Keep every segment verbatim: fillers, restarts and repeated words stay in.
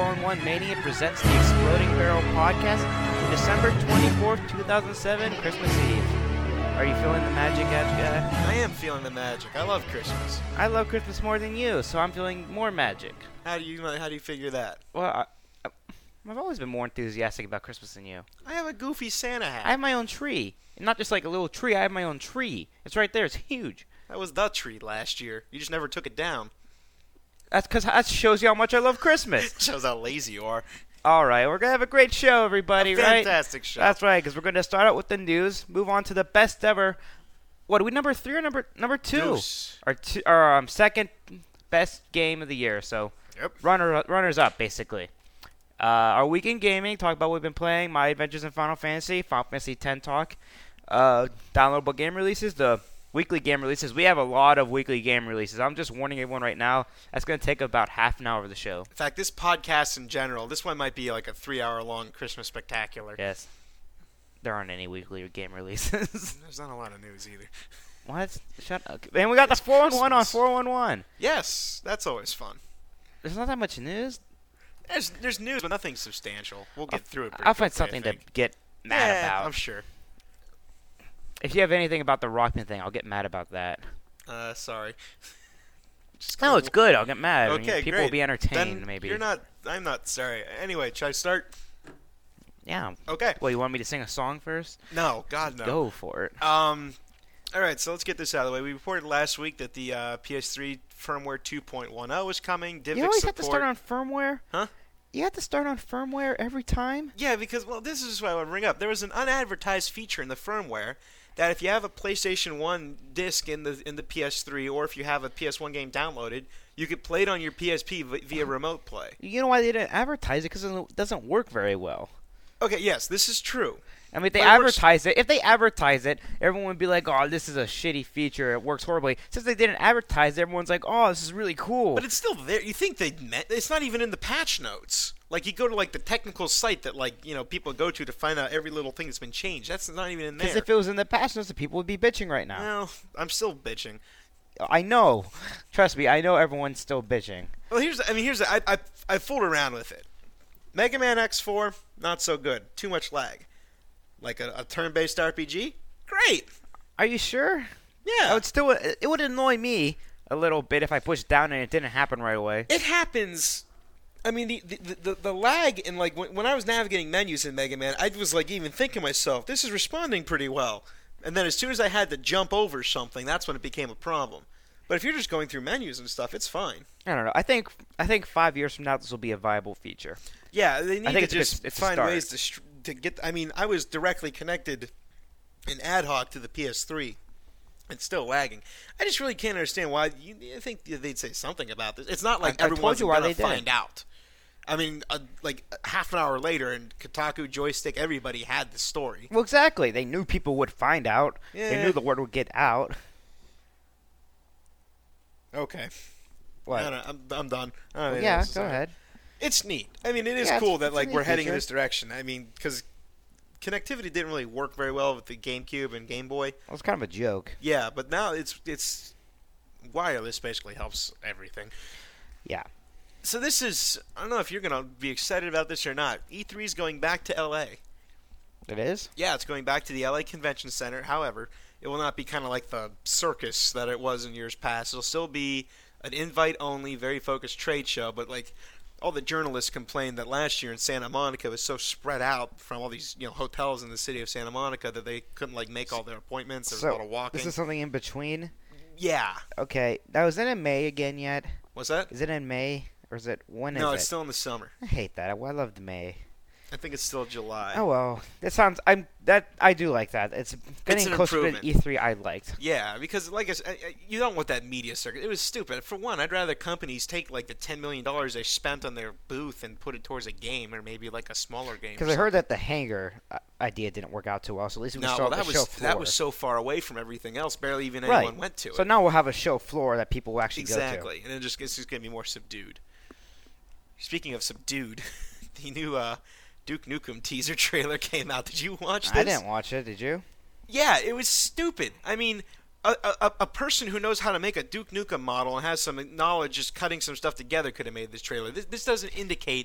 four in one Mania presents the Exploding Barrel Podcast for December twenty-fourth, two thousand seven, Christmas Eve. Are you feeling the magic, Edge guy? I am feeling the magic. I love Christmas. I love Christmas more than you, so I'm feeling more magic. How do you how do you figure that? Well, I, I, I've always been more enthusiastic about Christmas than you. I have a goofy Santa hat. I have my own tree. And not just like a little tree, I have my own tree. It's right there. It's huge. That was the tree last year. You just never took it down. That's because that shows you how much I love Christmas. Shows how lazy you are. All right, we're going to have a great show, everybody, a right? Fantastic show. That's right, because we're going to start out with the news, move on to the best ever. What, are we number three or number number two? Deuce. Our, two, our um, second best game of the year, so Yep. runner runners up, basically. Uh, our weekend gaming, talk about what we've been playing, My Adventures in Final Fantasy, Final Fantasy X talk, uh, downloadable game releases, the weekly game releases. We have a lot of weekly game releases. I'm just warning everyone right now, that's going to take about half an hour of the show. In fact, this podcast in general, this one might be like a three-hour-long Christmas spectacular. Yes. There aren't any weekly game releases. There's not a lot of news either. What? Shut up. And we got the four one one on four one one. Yes, that's always fun. There's not that much news. There's there's news, but nothing substantial. We'll get I'll, through it pretty I'll find quickly, something I to think. get mad yeah, about. I'm sure. If you have anything about the Rockman thing, I'll get mad about that. Uh, sorry. Just No, go- it's good. I'll get mad. I mean, Okay, people great. will be entertained, Then maybe. You're not. I'm not sorry. Anyway, should I start? Yeah. Okay. Well, you want me to sing a song first? No, God no. Go for it. Um, all right, so let's get this out of the way. We reported last week that the uh, P S three firmware two point ten is coming. DivX You always support. have to start on firmware? Huh? You have to start on firmware every time? Yeah, because well, this is what I want to bring up. There was an unadvertised feature in the firmware that if you have a PlayStation one disc in the in the P S three, or if you have a P S one game downloaded, you could play it on your P S P v- via remote play. You know why they didn't advertise it? Because it doesn't work very well. Okay, yes, this is true. I mean, if they But it works- advertise it, if they advertise it, everyone would be like, oh, this is a shitty feature. It works horribly. Since they didn't advertise it, everyone's like, oh, this is really cool. But it's still there. You think they meant it's not even in the patch notes. Like you go to like the technical site that like you know people go to to find out every little thing that's been changed. That's not even in there. Because if it was in the patch notes, the people would be bitching right now. Well, I'm still bitching. I know. Trust me, I know everyone's still bitching. Well, here's I mean here's I I I fooled around with it. Mega Man X four, not so good. Too much lag. Like a, a turn-based R P G, great. Are you sure? Yeah. I would still. It would annoy me a little bit if I pushed down and it didn't happen right away. It happens. I mean, the the, the, the lag in like when, when I was navigating menus in Mega Man, I was like even thinking to myself, this is responding pretty well. And then as soon as I had to jump over something, that's when it became a problem. But if you're just going through menus and stuff, it's fine. I don't know. I think I think five years from now this will be a viable feature. Yeah, they need I think to it's just good- it's a find start. ways to str- to get. I mean, I was directly connected in ad hoc to the P S three. It's still lagging. I just really can't understand why. You, I think they'd say something about this. It's not like I- I told everyone's you why going to they did. find out. I mean, uh, like half an hour later, and Kotaku, Joystick, everybody had the story. Well, exactly. They knew people would find out. They Yeah. knew the word would get out. Okay. What? I don't, I'm, I'm done. I don't have anything Yeah, else to go say. ahead. It's neat. I mean, it is Yeah, it's- cool that it's a like neat we're heading in feature. this direction. I mean, because connectivity didn't really work very well with the GameCube and Game Boy. Well, it's kind of a joke. Yeah, but now it's it's wireless basically helps everything. Yeah. So this is I don't know if you're gonna be excited about this or not. E three is going back to L A. It is? Yeah, it's going back to the L A Convention Center. However, it will not be kind of like the circus that it was in years past. It'll still be an invite-only, very focused trade show. But like all the journalists complained that last year in Santa Monica was so spread out from all these you know hotels in the city of Santa Monica that they couldn't like make all their appointments. There was a lot of walking. This is something in between? Yeah. Okay. Now, is it in May again yet? What's that? Is it in May? Or is it, when is No, it? it's still in the summer. I hate that. I loved May. I think it's still July. Oh well, that sounds. I'm that I do like that. It's getting an closer to improvement. E three. I liked. Yeah, because like I said, I- I- you don't want that media circuit. It was stupid. For one, I'd rather companies take like the ten million dollars they spent on their booth and put it towards a game or maybe like a smaller game. Because I heard that the hangar uh, idea didn't work out too well. So at least we no, saw well, that the show was floor. that was so far away from everything else. Barely even anyone right. went to So it. now we'll have a show floor that people will actually Exactly, and it just it's just gonna be more subdued. Speaking of subdued, the new uh, Duke Nukem teaser trailer came out. Did you watch go this? to. I didn't watch it. Did you? Yeah, it was stupid. I mean, a, a, a person who knows how to make a Duke Nukem model and has some knowledge just cutting some stuff together could have made this trailer. This, this doesn't indicate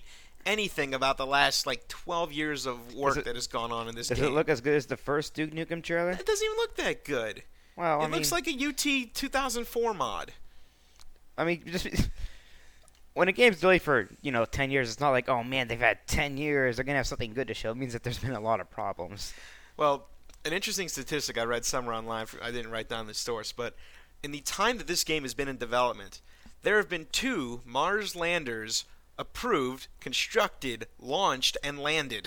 anything about the last like twelve years of work it, that has gone on in this does game. Does it look as good as the first Duke Nukem trailer? It doesn't even look that good. Well, it I mean, looks like a U T two thousand four mod. I mean, just when a game's delayed for, you know, ten years, it's not like, oh man, they've had ten years, they're gonna have something good to show. It means that there's been a lot of problems. Well, an interesting statistic I read somewhere online, I didn't write down the source, but in the time that this game has been in development, there have been two Mars landers approved, constructed, launched, and landed.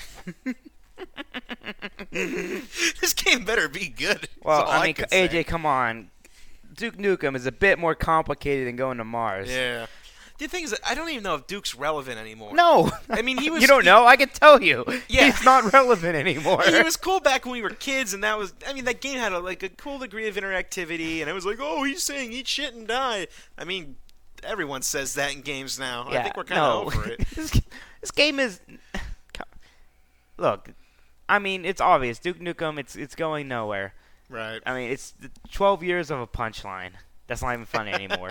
This game better be good. Well, I I mean, A J, come on. Duke Nukem is a bit more complicated than going to Mars. Yeah. The thing is, that I don't even know if Duke's relevant anymore. No. I mean, he was. You don't he, know? I can tell you. Yeah. He's not relevant anymore. He was cool back when we were kids, and that was. I mean, that game had a, like a cool degree of interactivity, and it was like, oh, he's saying eat shit and die. I mean, everyone says that in games now. Yeah, I think we're kind of no. over it. this, this game is. Look, I mean, it's obvious. Duke Nukem, it's it's going nowhere. Right. I mean, it's twelve years of a punchline. That's not even funny anymore.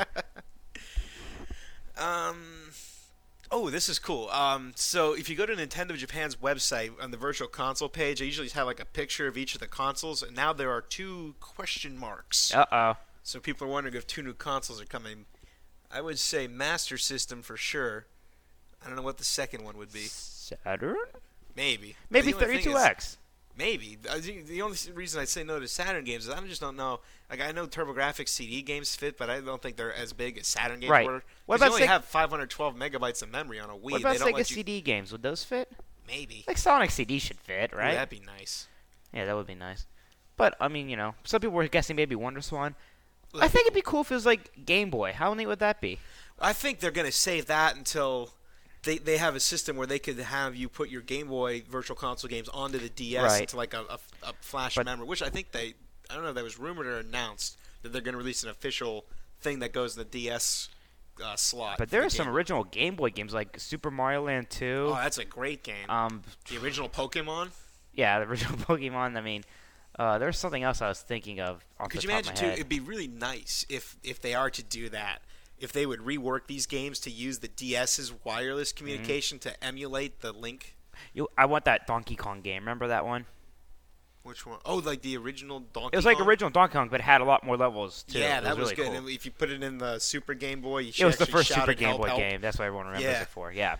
um. Oh, this is cool. Um, so if you go to Nintendo Japan's website on the Virtual Console page, they usually have like a picture of each of the consoles, and now there are two question marks. Uh oh. So people are wondering if two new consoles are coming. I would say Master System for sure. I don't know what the second one would be. Saturn? Maybe. Maybe The only thing thirty-two X. is- Maybe. I think The only reason I say no to Saturn games is I just don't know. Like I know TurboGrafx C D games fit, but I don't think they're as big as Saturn games Right. were. What 'Cause you about only Sega- have five hundred twelve megabytes of memory on a Wii. What about they don't Sega let you... C D games? Would those fit? Maybe. Like Sonic C D should fit, Ooh, right? that'd be nice. Yeah, that would be nice. But I mean, you know, some people were guessing maybe Wonder Swan. I think it'd be cool if it was like Game Boy. How neat would that be? I think they're going to save that until they they have a system where they could have you put your Game Boy Virtual Console games onto the D S Right. into like a, a, a flash But- memory, which I think they, I don't know, that was rumored or announced that they're going to release an official thing that goes in the D S uh, slot. But for there the are some Game- original Game Boy games like Super Mario Land two. Oh, that's a great game. um, the original Pokemon. yeah, the original Pokemon. I mean, uh, there's something else I was thinking of off Could the you top imagine of my too? head. It'd be really nice if if they are to do that. If they would rework these games to use the DS's wireless Mm-hmm. communication to emulate the Link. You, I want that Donkey Kong game. Remember that one? Which one? Oh, like the original Donkey It was like Kong? original Donkey Kong, but it had a lot more levels too. Yeah, It that was, really good. cool. And if you put it in the Super Game Boy, you It was the actually first Super shouted, Game "Help, Boy help." game. That's what everyone remembers Yeah. it for. Yeah.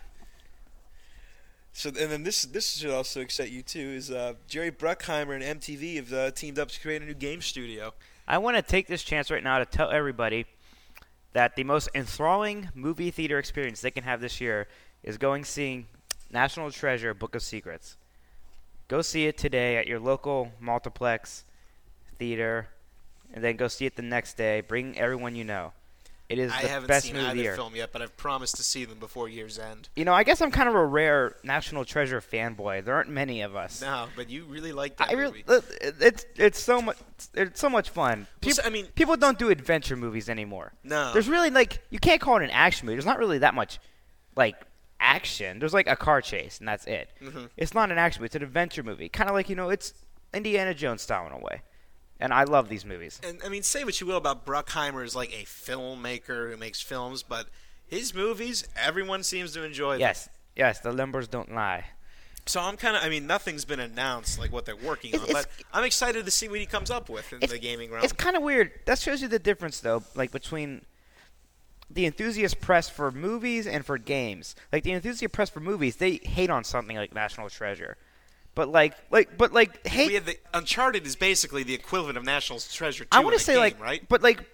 So and then this this should also excite you too. Is uh, Jerry Bruckheimer and M T V have uh, teamed up to create a new game studio. I want to take this chance right now to tell everybody that the most enthralling movie theater experience they can have this year is going seeing National Treasure: Book of Secrets. Go see it today at your local multiplex theater, and then go see it the next day. Bring everyone you know. It is I the haven't best seen movie of the either year. film yet, but I've promised to see them before year's end. You know, I guess I'm kind of a rare National Treasure fanboy. There aren't many of us. No, but you really like that I really, movie. it's it's so much it's so much fun. Well, People, so- I mean, people don't do adventure movies anymore. no. There's really like you can't call it an action movie. There's not really that much like action. There's like a car chase and that's it. Mhm. It's not an action movie. It's an adventure movie. Kind of like, you know, it's Indiana Jones style in a way. And I love these movies. And I mean, say what you will about Bruckheimer as like a filmmaker who makes films, but his movies, everyone seems to enjoy them. Yes. Yes, the numbers don't lie. So I'm kind of, I mean, nothing's been announced like what they're working It's- on, but it's- I'm excited to see what he comes up with in It's- the gaming realm. It's kind of weird. That shows you the difference, though, like between the enthusiast press for movies and for games. Like the enthusiast press for movies, they hate on something like National Treasure, but like, like, but like, hate. We had the Uncharted is basically the equivalent of National Treasure two I want to say game, like, right? but like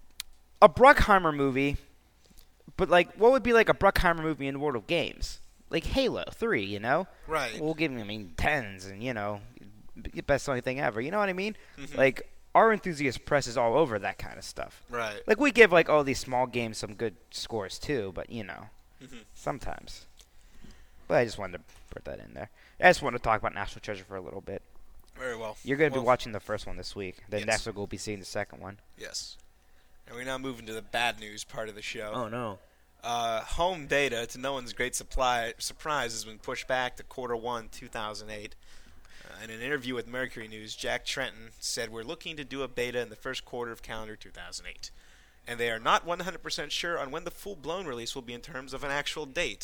a Bruckheimer movie. But like, what would be like a Bruckheimer movie in the world of games? Like Halo three, you know? Right. We'll give him, I mean, tens and you know, b- best selling thing ever. You know what I mean? Mhm. Like our enthusiast press is all over that kind of stuff. Right. Like we give like all these small games some good scores too, but you know, Mhm. sometimes. But I just wanted to put that in there. I just want to talk about National Treasure for a little bit. Very well. You're going to Well, be watching the first one this week. Then Yes. next week we'll be seeing the second one. Yes. And we're now moving to the bad news part of the show. Oh no. Uh, home data, to no one's great supply, surprise, has been pushed back to quarter one, two thousand eight. Uh, in an interview with Mercury News, Jack Trenton said, "We're looking to do a beta in the first quarter of calendar two thousand eight. And they are not one hundred percent sure on when the full-blown release will be in terms of an actual date.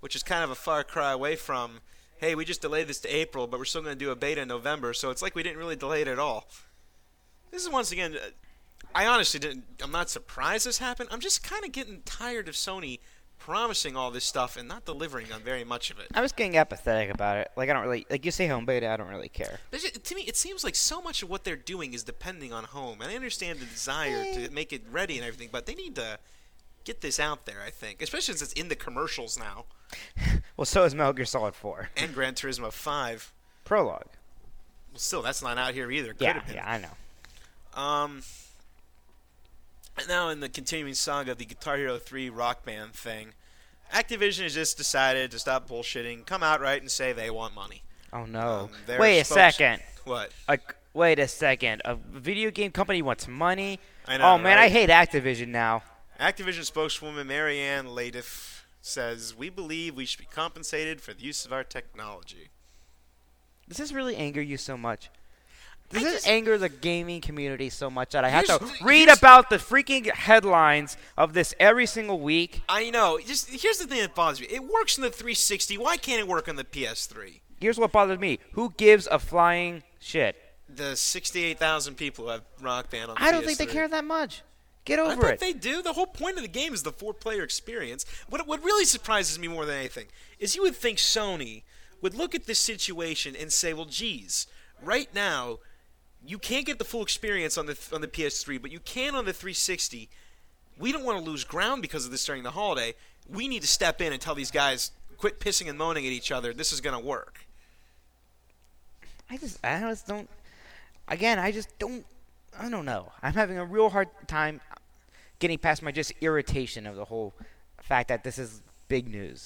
which is kind of a far cry away from, hey, we just delayed this to April, but we're still going to do a beta in November, so it's like we didn't really delay it at all. This is once again, uh, I honestly didn't, I'm not surprised this happened. I'm just kind of getting tired of Sony promising all this stuff and not delivering on very much of it. I'm just getting apathetic about it. Like, I don't really, like you say home beta, I don't really care. There's just- to me, it seems like so much of what they're doing is depending on home. And I understand the desire to make it ready and everything, but they need to get this out there, I think. Especially since it's in the commercials now. Well, so is Metal Gear Solid four. And Gran Turismo five. Prologue. Well, still, that's not out here either. Could Yeah, have been. yeah, I know. Um, and now in the continuing saga of the Guitar Hero three Rock Band thing, Activision has just decided to stop bullshitting, come out right and say they want money. Oh, no. Um, their Wait a spokes- second. What? A, wait a second. A video game company wants money? I know, Oh, man, right? I hate Activision now. Activision spokeswoman Marianne Ladiff says, "We believe we should be compensated for the use of our technology." Does this really anger you so much? Does I this just- anger the gaming community so much that I have Here's to the- read here's- about the freaking headlines of this every single week? I know. Just here's the thing that bothers me. It works on the three sixty. Why can't it work on the P S three? Here's what bothers me. Who gives a flying shit? The sixty-eight thousand people who have Rock Band on the I don't P S think they three. care that much. Get I over bet it. they do. The whole point of the game is the four-player experience. What what really surprises me more than anything is you would think Sony would look at this situation and say, "Well, geez, right now you can't get the full experience on the on the P S three, but you can on the three sixty. We don't want to lose ground because of this during the holiday. We need to step in and tell these guys quit pissing and moaning at each other. This is going to work." I just, I just don't. Again, I just don't. I don't know. I'm having a real hard time getting past my just irritation of the whole fact that this is big news.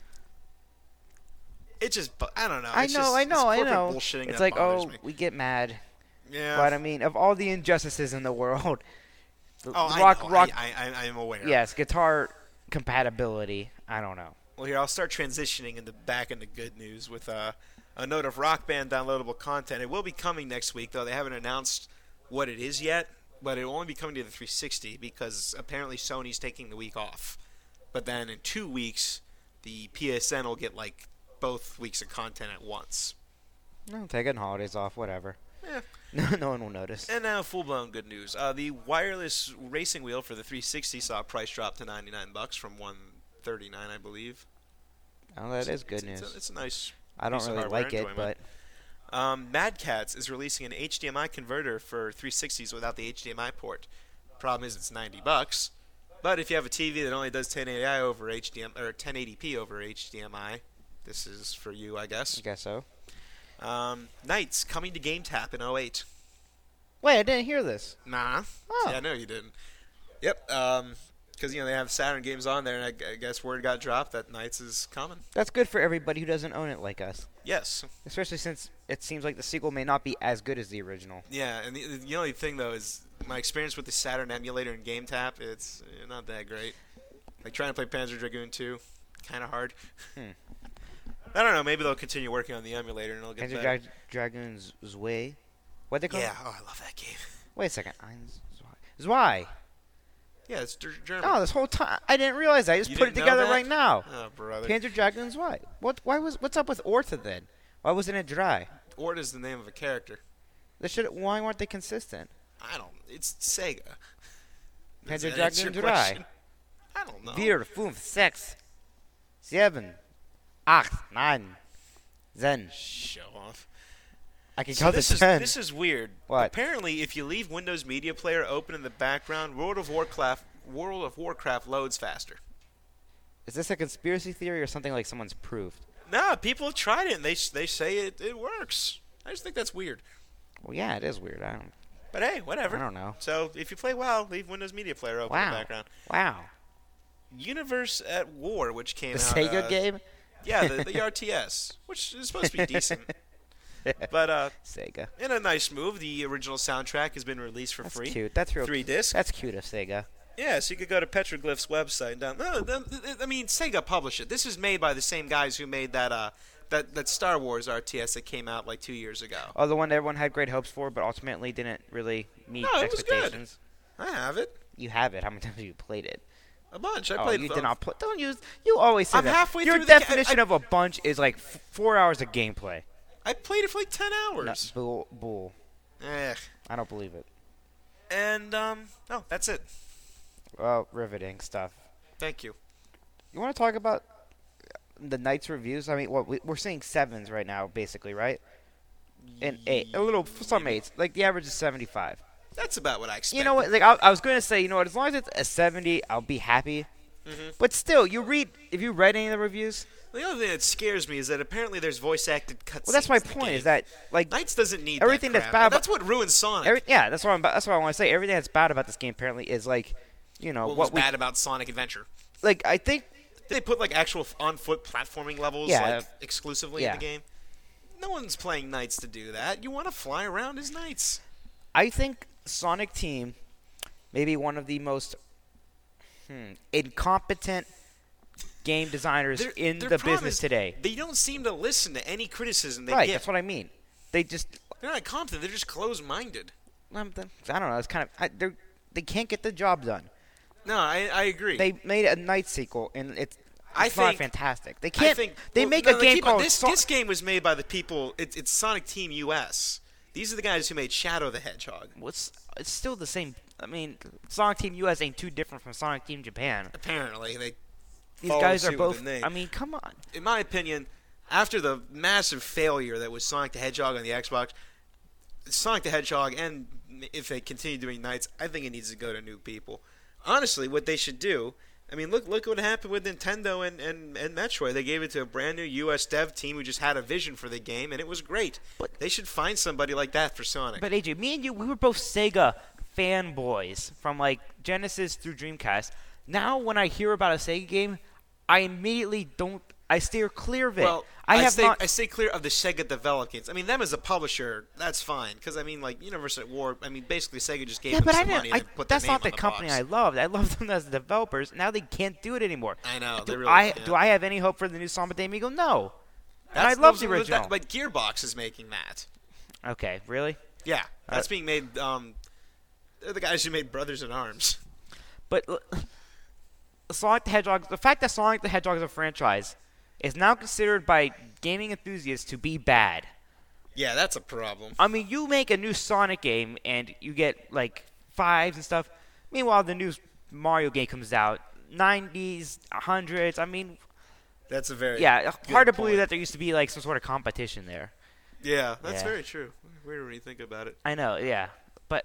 It just, bu- I don't know. I It's know, just- I it's know, I corporate know. bullshitting It's that like, bothers oh, me. we get mad. Yeah. But I mean, of all the injustices in the world, the oh, I rock, know. rock, I, I, I am aware. yes, guitar compatibility. I don't know. Well, here I'll start transitioning into back into good news with uh, a note of Rock Band downloadable content. It will be coming next week, though they haven't announced what it is yet. But it will only be coming to the three sixty because apparently Sony's taking the week off. But then in two weeks, the P S N will get like both weeks of content at once. No, taking holidays off, whatever. Yeah. No, no one will notice. And now full-blown good news. Uh, the wireless racing wheel for the three sixty saw a price drop to ninety-nine bucks from one thirty-nine, I believe. Oh, that is good It's, news. it's, a, it's a nice. I don't piece of really hardware like it, enjoyment. but Um, Mad Catz is releasing an H D M I converter for three sixties without the H D M I port. Problem is, it's ninety bucks. But if you have a T V that only does ten eighty i over H D M I or ten eighty p over H D M I, this is for you, I I guess. guess so. Um, Knights coming to GameTap in oh eight. Wait, I didn't hear this. Nah. Oh. Yeah, I know you didn't. Yep. Um, because you know they have Saturn games on there, and I, I guess word got dropped that Knights is coming. That's good for everybody who doesn't own it like us. Yes. Especially since it seems like the sequel may not be as good as the original. Yeah, and the, the only thing though is my experience with the Saturn emulator and GameTap. It's uh, not that great. Like trying to play Panzer Dragoon two, kind of hard. Hmm. I don't know. Maybe they'll continue working on the emulator and it'll get Panzer better. Dra- Dragoon's Zwei? What they call Yeah. it? Oh, I love that game. Wait a second. Eins, Zwei. Zwei. Yeah, it's Ger- German. Oh, this whole time I didn't realize that. I just You put it didn't know together that? right now. Oh, brother. Panzer Dragoon's Zwei. What? Why was? What's up with Orta then? Why wasn't it dry? Ort is the name of a character. They should. Why weren't they consistent? I don't. It's Sega. Does Panzer that answer Dragoon your Dry. question? I don't know. Vier, fünf, sechs, sieben, acht, nine, then. Show off. I can So count this to is ten. this is weird. What? Apparently, if you leave Windows Media Player open in the background, World of Warcraft World of Warcraft loads faster. Is this a conspiracy theory or something like someone's proved? No, people have tried it and they they say it, it works. I just think that's weird. Well, yeah, it is weird. I don't. But hey, whatever. I don't know. So if you play WoW, leave Windows Media Player open in Wow. the background. Wow. Universe at War, which came The out. Sega uh, game. Yeah, the, the R T S, which is supposed to be decent. But uh, Sega. in a nice move, the original soundtrack has been released for That's free. cute. That's real. Three discs. That's cute of Sega. Yeah, so you could go to Petroglyph's website and down. No, the, the, I mean, Sega published it. This is made by the same guys who made that uh that, that Star Wars R T S that came out like two years ago. Oh, the one that everyone had great hopes for, but ultimately didn't really meet No, it was good. expectations. I have it. You have it. How many times have you played it? A bunch. I Oh, played. you uh, did not play. Don't use. You always say I'm that. halfway Your through the ga- definition I- of a bunch is like f- four hours of gameplay. I played it for like ten No, hours. bull, bull. Eh. I don't believe it. And um, no, that's it. Well, riveting stuff. Thank you. You want to talk about the Knights reviews? I mean, what we, we're seeing sevens right now, basically, right? And eight, a little some eights. Like the average is seventy-five. That's about what I expected. You know what? Like I, I was going to say, you know what? As long as it's a seventy, I'll be happy. Mhm. But still, you read. If you read any of the reviews, The other thing that scares me is that apparently there's voice acted cutscenes. well, that's my in the point. game. Is that like Knights doesn't need everything that that's crap. bad about- That's what ruins Sonic. every, yeah, that's what I'm. That's what I want to say. Everything that's bad about this game apparently is like, you know, what what was we bad about Sonic Adventure? like. I think They put like actual on-foot platforming levels Yeah. like exclusively Yeah. in the game. No one's playing Knights to do that. You want to fly around as Knights. I think Sonic Team may be one of the most hmm, incompetent game designers Their- in their the problem business is today. They don't seem to listen to any criticism they Right, get. that's what I mean. They just, They're not competent. They're just closed-minded. um, the- I don't know. It's kind of I, they they can't get the job done. No, I, I agree. They made a Night sequel, and it's, it's I not think- fantastic. They I can't. think they well, make no, a game keep- called this. So- This game was made by the people. It, it's Sonic Team U S. These are the guys who made Shadow the Hedgehog. What's it's still the same. I mean, Sonic Team U S ain't too different from Sonic Team Japan. Apparently, they. These follow guys are suit with both. the name. I mean, come on. In my opinion, after the massive failure that was Sonic the Hedgehog on the Xbox, Sonic the Hedgehog, and if they continue doing Knights, I think it needs to go to new people. Honestly, what they should do. I mean, look look what happened with Nintendo and, and, and Metroid. They gave it to a brand new U S dev team who just had a vision for the game, and it was great. But- they should find somebody like that for Sonic. But A J, me and you, we were both Sega fanboys from like Genesis through Dreamcast. Now, when I hear about a Sega game, I immediately don't. I steer clear of it. Well, I I, have stay, not. I stay clear of the Sega developed games. I mean, them as a publisher, that's fine. Because, I mean, like, Universe at War, I mean, basically Sega just gave yeah, them but I some didn't. money I, and they put that's their name not the on the company box. I loved. I loved them as the developers. Now they can't do it anymore. I know. Do they really, I yeah. do I have any hope for the new Samba de Amigo? No. And I That's- love those the are original. That, but Gearbox is making that. Okay, really? Yeah, that's Uh, being made. Um, they're the guys who made Brothers in Arms. But l- Sonic the Hedgehog, the fact that Sonic the Hedgehog is a franchise is now considered by gaming enthusiasts to be bad. Yeah, that's a problem. I mean, you make a new Sonic game and you get like fives and stuff. Meanwhile, the new Mario game comes out, nineties, hundreds. I mean, That's a very yeah, good hard to point. believe that there used to be like some sort of competition there. Yeah, that's Yeah. very true. Weird when you think about it. I know, yeah, but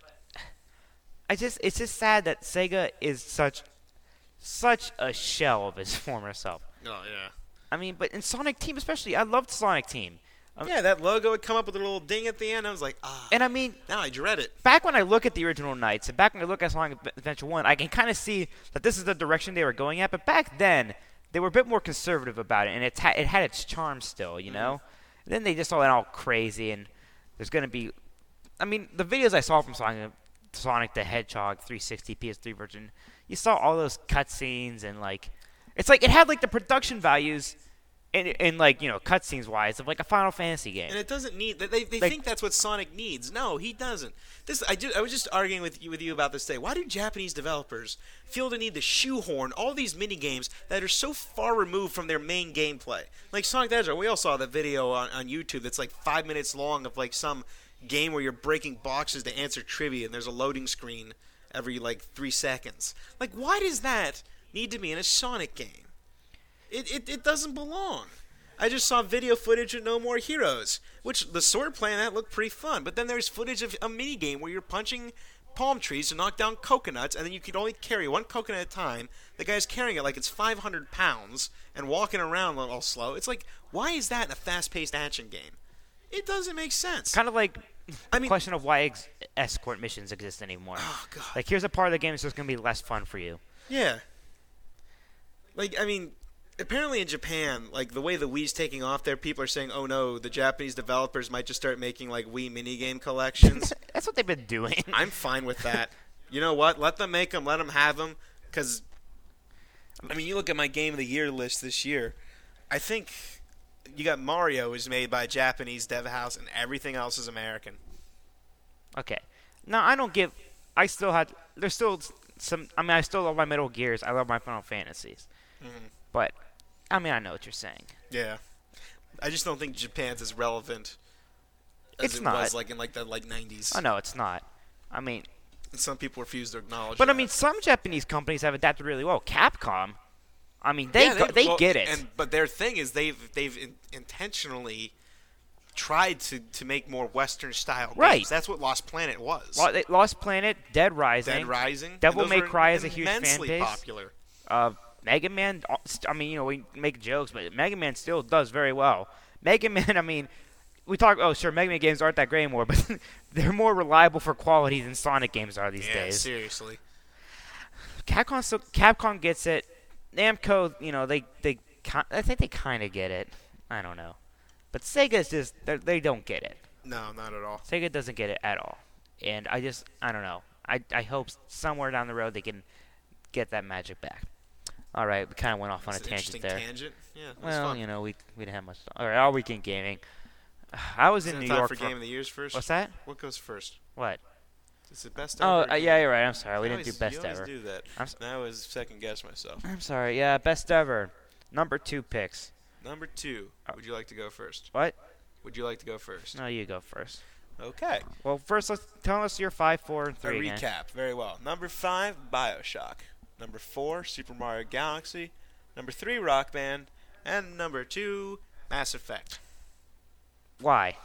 I just it's just sad that Sega is such such a shell of its former self. Oh yeah. I mean, but in Sonic Team especially, I loved Sonic Team. Um, Yeah, that logo would come up with a little ding at the end. I was like, ah. And I mean, now I dread it. back when I look at the original Knights, and back when I look at Sonic Adventure one, I can kind of see that this is the direction they were going at. But back then, they were a bit more conservative about it, and it, ha- it had its charm still, you know? And then they just all went all crazy, and there's going to be... I mean, the videos I saw from Sonic, Sonic the Hedgehog three sixty P S three version, you saw all those cutscenes, and, like... It's like, it had, like, the production values... In, in like, you know, cutscenes wise, of like a Final Fantasy game. And it doesn't need. They, they Like- think that's what Sonic needs. No, he doesn't. This I, did, I was just arguing with you with you about this today. Why do Japanese developers feel the need to shoehorn all these mini games that are so far removed from their main gameplay? Like Sonic the Hedgehog, we all saw that video on, on YouTube that's like five minutes long of like some game where you're breaking boxes to answer trivia, and there's a loading screen every like three seconds. Like, why does that need to be in a Sonic game? It, it, it doesn't belong. I just saw video footage of No More Heroes, which the sword play in that looked pretty fun. But then there's footage of a mini game where you're punching palm trees to knock down coconuts, and then you can only carry one coconut at a time. The guy's carrying it like it's five hundred pounds and walking around all slow. It's like, why is that in a fast-paced action game? It doesn't make sense. Kind of like I the mean- question of why ex- escort missions exist anymore. Oh, God. Like, here's a part of the game that's just going to be less fun for you. Yeah. Like, I mean, apparently in Japan, like, the way the Wii's taking off there, people are saying, oh no, the Japanese developers might just start making, like, Wii minigame collections. That's what they've been doing. I'm fine with that. You know what? Let them make them. Let them have them. Because, I mean, you look at my Game of the Year list this year, I think you got Mario is made by a Japanese dev house, and everything else is American. Okay. Now, I don't give... I still had... There's still some. I mean, I still love my Metal Gears. I love my Final Fantasies. Mm-hmm. But I mean, I know what you're saying. Yeah, I just don't think Japan's as relevant as It's it not. was like in like the like nineties. Oh no, it's not. I mean, And some people refuse to acknowledge. but I that. mean, some Japanese companies have adapted really well. Capcom. I mean, they Yeah, go, they well, get it. And but their thing is they've they've in, intentionally tried to, to make more Western style games. Right. That's what Lost Planet was. Lo- Lost Planet, Dead Rising, Dead Rising, Devil and those May were Cry is a huge fan immensely base. popular. Uh, Mega Man. uh, st- I mean, you know, we make jokes, but Mega Man still does very well. Mega Man. I mean, we talk. Oh, sure, Mega Man games aren't that great anymore, but they're more reliable for quality than Sonic games are these Yeah, days. seriously. Capcom. So Capcom gets it. Namco. You know, they they. ki- I think they kind of get it. I don't know, but Sega's just they're- they don't get it. No, not at all. Sega doesn't get it at all, and I just I don't know. I I hope somewhere down the road they can get that magic back. All right, we kind of went off on It's a an tangent interesting there. tangent. Yeah, it was Well, fun. you know, we we didn't have much. All right, our weekend gaming. I was Is in it New time York for for Game of the Years first? what's that? What goes first? What? Is it best Oh, ever? uh, yeah, you're right. I'm sorry. We You didn't do always- best you always ever. do that. I'm, s- And I always second guess myself. I'm sorry. Yeah, best ever. Number two picks. Number two. Oh. Would you like to go first? What? Would you like to go first? No, you go first. Okay. Well, first, let's tell us your five, four, and A three again. recap. Very well. Number five, Bioshock. Number four, Super Mario Galaxy. Number three, Rock Band. And number two, Mass Effect. Why?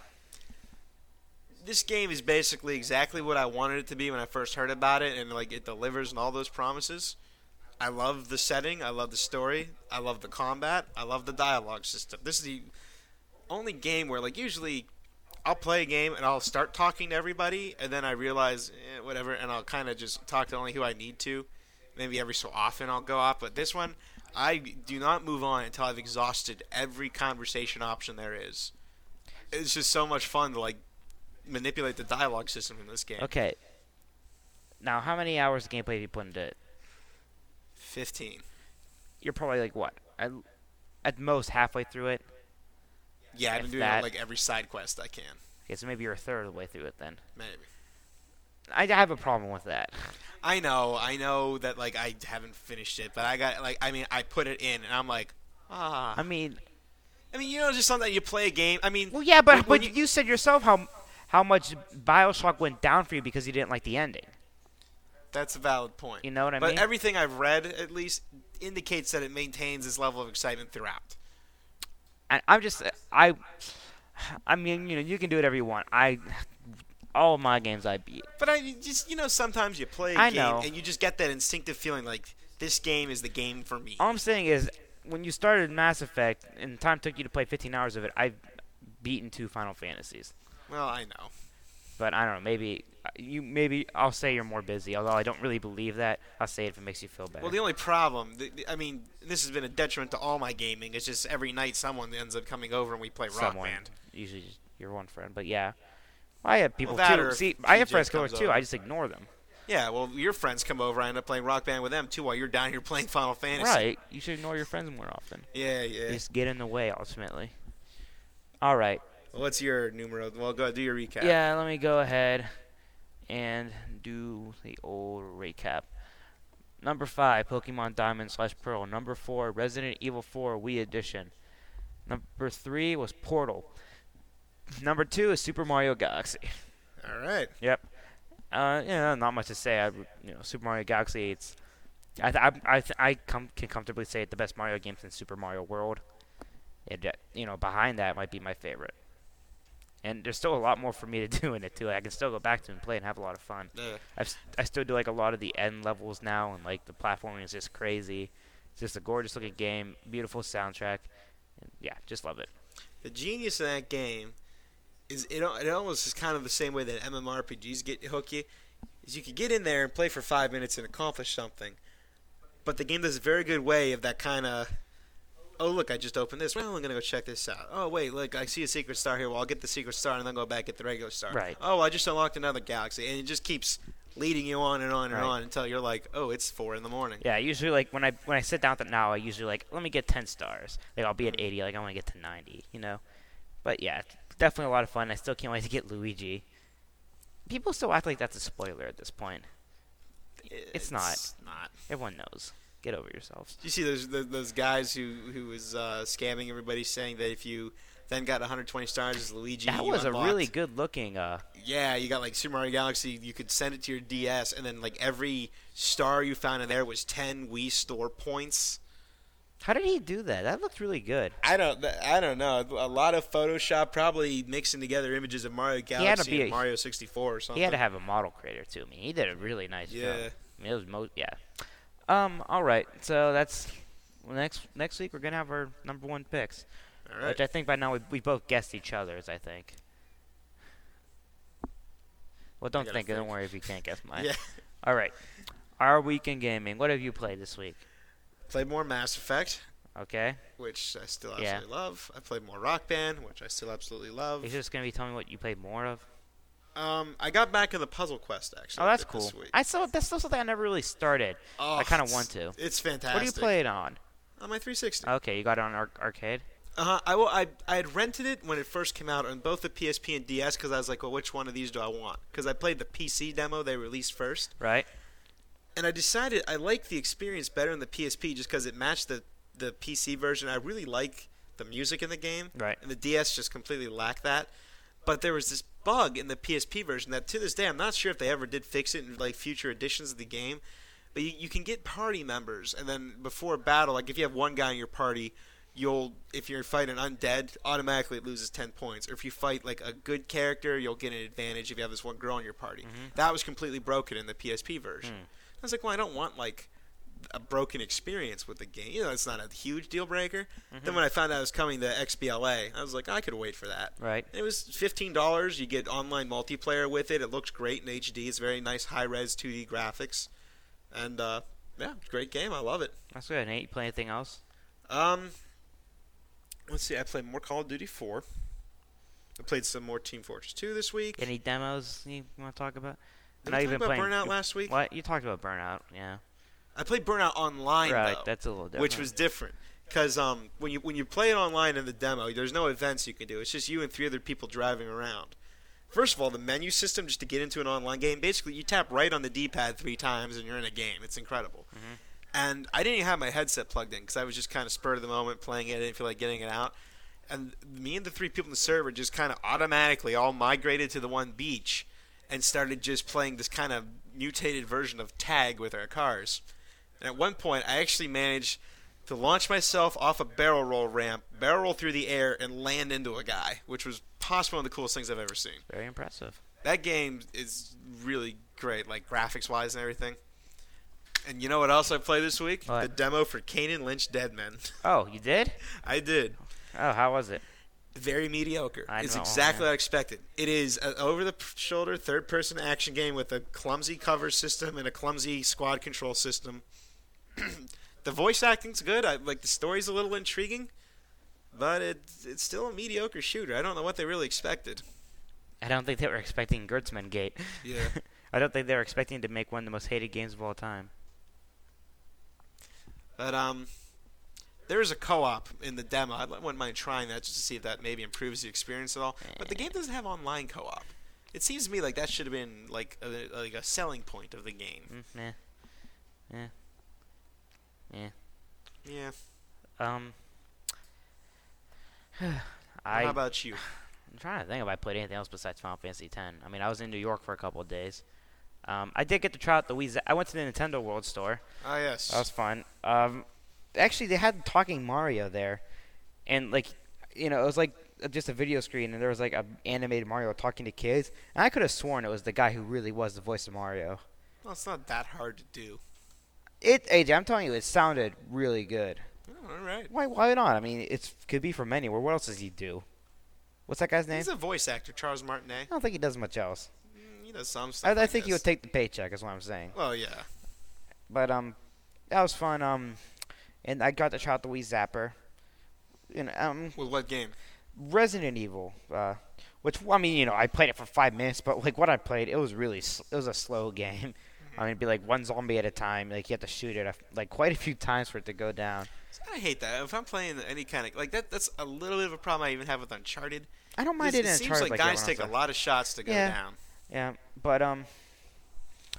This game is basically exactly what I wanted it to be when I first heard about it, and like it delivers on all those promises. I love the setting. I love the story. I love the combat. I love the dialogue system. This is the only game where, like, usually I'll play a game and I'll start talking to everybody, and then I realize, eh, whatever, and I'll kind of just talk to only who I need to. Maybe every so often I'll go off, but this one, I do not move on until I've exhausted every conversation option there is. It's just so much fun to, like, manipulate the dialogue system in this game. Okay. Now, how many hours of gameplay have you put into it? fifteen. You're probably like what? At, at most halfway through it. Yeah, I've If been doing that- like every side quest I can. Okay, so maybe you're a third of the way through it then. Maybe. I have a problem with that. I know, I know that like I haven't finished it, but I got like I mean I put it in and I'm like, ah. I mean, I mean, you know, just something you play a game. I mean, well, yeah, but when- when but you, said yourself how how much Bioshock went down for you because you didn't like the ending. that's a valid point. You know what I but mean? everything I've read at least indicates that it maintains this level of excitement throughout. And I'm just I, I mean, you know, you can do whatever you want. I, all of my games I beat. But I just you know sometimes you play a I game know. and you just get that instinctive feeling like this game is the game for me. All I'm saying is, when you started Mass Effect and time took you to play fifteen hours of it, I've beaten two Final Fantasies. Well, I know. But I don't know. Maybe you. Maybe I'll say you're more busy. Although I don't really believe that. I'll say it if it makes you feel better. Well, the only problem, the, the- I mean, this has been a detriment to all my gaming. It's just every night someone ends up coming over and we play Rock Someone, Band. usually just your one friend. But yeah, I have people Well, that too. or See, if I have T J friends killers comes too. over. I just ignore them. Yeah, well, your friends come over. I end up playing Rock Band with them too, while you're down here playing Final Fantasy. Right. You should ignore your friends more often. Yeah, yeah. Just get in the way ultimately. All right. Well, what's your numero? Well, go ahead, do your recap. Yeah, let me go ahead and do the old recap. Number five, Pokemon Diamond slash Pearl. Number four, Resident Evil four Wii Edition. Number three was Portal. Number two is Super Mario Galaxy. All right. Yep. Uh, yeah, not much to say. I, you know, Super Mario Galaxy. It's, I, th- I, I, th- I com- can comfortably say it's the best Mario game since Super Mario World. It, uh, you know, behind that might be my favorite. And there's still a lot more for me to do in it too. I can still go back to and play and have a lot of fun. Yeah. I've, s- I still do like a lot of the end levels now, and like the platforming is just crazy. It's just a gorgeous looking game, beautiful soundtrack. And, yeah, just love it. The genius of that game is it. al- It almost is kind of the same way that MMORPGs get hook you. Is you can get in there and play for five minutes and accomplish something, but the game does a very good way of that kind of. Oh, look, I just opened this. Well, I'm going to go check this out. Oh, wait, look, I see a secret star here. Well, I'll get the secret star and then go back get the regular star. Right. Oh, I just unlocked another galaxy. And it just keeps leading you on and on and Right. on until you're like, oh, it's four in the morning. Yeah, usually like when I when I sit down with it now, I usually like let me get ten stars. Like I'll be at eighty. Like I want to get to ninety. You know. But yeah, it's definitely a lot of fun. I still can't wait to get Luigi. People still act like that's a spoiler at this point. It's not. It's not. Everyone knows. Get over yourselves. You see those those, those guys who who was uh, scamming everybody, saying that if you then got one hundred twenty stars as Luigi, That you was unlocked, a really good looking. Uh, yeah, you got like Super Mario Galaxy. You could send it to your D S, and then like every star you found in there was ten Wii Store points. how did he do that? That looked really good. I don't I don't know. A lot of Photoshop, probably mixing together images of Mario Galaxy be and a- Mario sixty-four or something. He had to have a model creator too. I mean, he did a really nice Yeah. job. I mean, it was mo- yeah. Um. All right. So that's well, next next week we're gonna have our number one picks, All right. which I think by now we we both guessed each other's. I think. Well, don't gotta think, it. Don't think. worry if you can't guess mine. Yeah. All right. Our week in gaming. What have you played this week? Played more Mass Effect, Okay. which I still Yeah. absolutely love. I played more Rock Band, which I still absolutely love. You're just gonna be telling me what you played more of? Um, I got back in the Puzzle Quest actually. Oh, that's a bit cool. This week. I saw that's still something I never really started. Oh, I kind of it's- want to. It's fantastic. What do you play it on? On my three sixty. Okay, you got it on ar- arcade. Uh-huh. I, will, I I had rented it when it first came out on both the P S P and D S because I was like, well, which one of these do I want? Because I played the P C demo they released first, Right. and I decided I liked the experience better in the P S P just because it matched the the P C version. I really like the music in the game, Right. and the D S just completely lacked that. But there was this bug in the P S P version that to this day I'm not sure if they ever did fix it in like future editions of the game. But you, you can get party members, and then before battle, like if you have one guy in your party, you'll if you're fighting undead, automatically it loses ten points. Or if you fight like a good character, you'll get an advantage if you have this one girl in your party. Mhm. That was completely broken in the P S P version. Mm. I was like, well, I don't want like a broken experience with the game. You know, it's not a huge deal breaker. Mhm. Then when I found out it was coming to X B L A, I was like, I could wait for that. Right. It was fifteen dollars. You get online multiplayer with it. It looks great in H D. It's very nice high-res two D graphics. And, uh, yeah, great game. I love it. That's good. Nate, you play anything else? Um, let's see. I played more Call of Duty four. I played some more Team Fortress two this week. Any demos you want to talk about? Did know I you've talk been about playing- Burnout you- last week? What? You talked about Burnout, yeah. I played Burnout Online, Right, though. that's a little different. Which was different. Because um, when you when you play it online in the demo, there's no events you can do. It's just you and three other people driving around. First of all, the menu system just to get into an online game, basically you tap right on the D-pad three times and you're in a game. It's incredible. Mhm. And I didn't even have my headset plugged in because I was just kind of spurred of the moment playing it. I didn't feel like getting it out. And me and the three people in the server just kind of automatically all migrated to the one beach and started just playing this kind of mutated version of tag with our cars. And at one point, I actually managed to launch myself off a barrel roll ramp, barrel roll through the air, and land into a guy, which was possibly one of the coolest things I've ever seen. Very impressive. That game is really great, like graphics-wise and everything. And you know what else I played this week? What? The demo for Kane Lynch Dead Men. Oh, you did? I did. Oh, how was it? Very mediocre. I It's know, exactly yeah. what I expected. It is an over-the-shoulder, third-person action game with a clumsy cover system and a clumsy squad control system. The voice acting's good. I like the story's a little intriguing, but it's it's still a mediocre shooter. I don't know what they really expected. I don't think they were expecting Gertzman Gate. Yeah. I don't think they were expecting to make one of the most hated games of all time. But um, there is a co-op in the demo. I wouldn't mind trying that just to see if that maybe improves the experience at all. But the game doesn't have online co-op. It seems to me like that should have been like a, like a selling point of the game. Mm, yeah. Yeah. Yeah. Yeah. Um. I, How about you? I'm trying to think if I played anything else besides Final Fantasy X. I mean, I was in New York for a couple of days. Um, I did get to try out the Wii. Z- I went to the Nintendo World Store. Ah, yes. That was fun. Um, actually, they had Talking Mario there, and like, you know, it was like just a video screen, and there was like a animated Mario talking to kids, and I could have sworn it was the guy who really was the voice of Mario. Well, it's not that hard to do. It, A J, I'm telling you, it sounded really good. Oh, all right. Why? Why not? I mean, it could be from anywhere. What else does he do? What's that guy's name? He's a voice actor, Charles Martinet. I don't think he does much else. Mm, he does some I, stuff. I I think he guess. would take the paycheck. Is what I'm saying. Well, yeah. But um, that was fun. Um, and I got to try out the Wii Zapper. You know, um, With what game? Resident Evil. Uh, which I mean, you know, I played it for five minutes, but like what I played, it was really s- it was a slow game. I mean, it'd be like one zombie at a time. Like you have to shoot it a, like quite a few times for it to go down. I hate that. If I'm playing any kind of like that, that's a little bit of a problem I even have with Uncharted. I don't mind It, it in seems Uncharted like like guys everyone take a else lot of shots to go Yeah. down. does. Yeah, but um,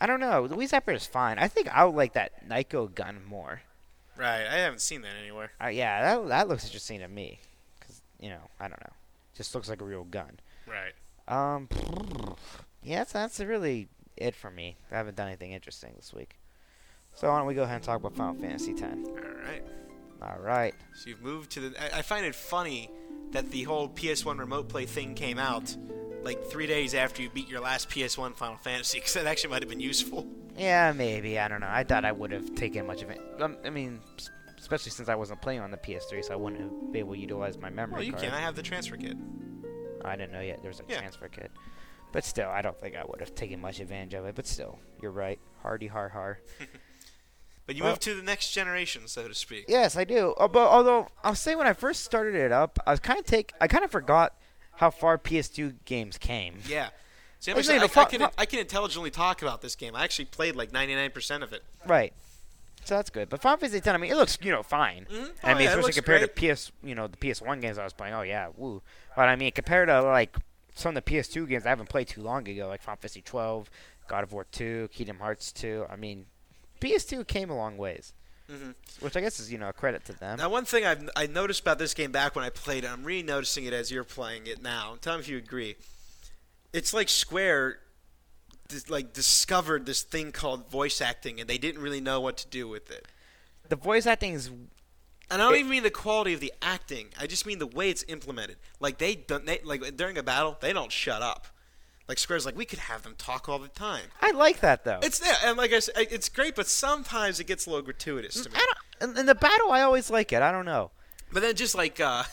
I don't know. The Wii Zapper is fine. I think I would like that Nyko gun more. Right. I haven't seen that anywhere. Uh, yeah, that that looks interesting to me. Cause you know, I don't know. Just looks like a real gun. Right. Um. Yeah, that's that's really it for me. I haven't done anything interesting this week. So why don't we go ahead and talk about Final Fantasy X? All right. All right. So you've moved to the. I, I find it funny that the whole P S one remote play thing came out like three days after you beat your last P S one Final Fantasy, because that actually might have been useful. Yeah, maybe. I don't know. I thought I would have taken much of it. Um, I mean, s- especially since I wasn't playing on the P S three, so I wouldn't have been able to utilize my memory Well, you card. can. I have the transfer kit. I didn't know yet there was a Yeah. transfer kit. But still, I don't think I would have taken much advantage of it. But still, you're right. Hardy har har. But you Well- moved to the next generation, so to speak. Yes, I do. Uh, but although I'll say when I first started it up, I was kind of take. I kind of forgot how far P S two games came. Yeah. See, I'm Like, actually- no, I, fu- I, can, fu- I can intelligently talk about this game. I actually played like ninety-nine percent of it. Right. So that's good. But Final Fantasy X, I mean, it looks, you know, fine. Mm-hmm. I mean, yeah, it especially looks compared great. to P S, you know, the P S one games I was playing. Oh yeah, woo. But I mean, compared to like some of the P S two games I haven't played too long ago, like Final Fantasy twelve, God of War two, Kingdom Hearts two. I mean, P S two came a long ways, Mm-hmm. which I guess is, you know, a credit to them. Now, one thing I've I noticed about this game back when I played it, I'm really noticing it as you're playing it now. Tell me if you agree. It's like Square, dis- like discovered this thing called voice acting, and they didn't really know what to do with it. The voice acting is And I don't It- even mean the quality of the acting. I just mean the way it's implemented. Like they don't, they, like during a battle, they don't shut up. Like Square's like, we could have them talk all the time. I like that though. It's there, and like I said, it's great, but sometimes it gets a little gratuitous to me. I don't, in, in the battle, I always like it. I don't know. But then just like, uh,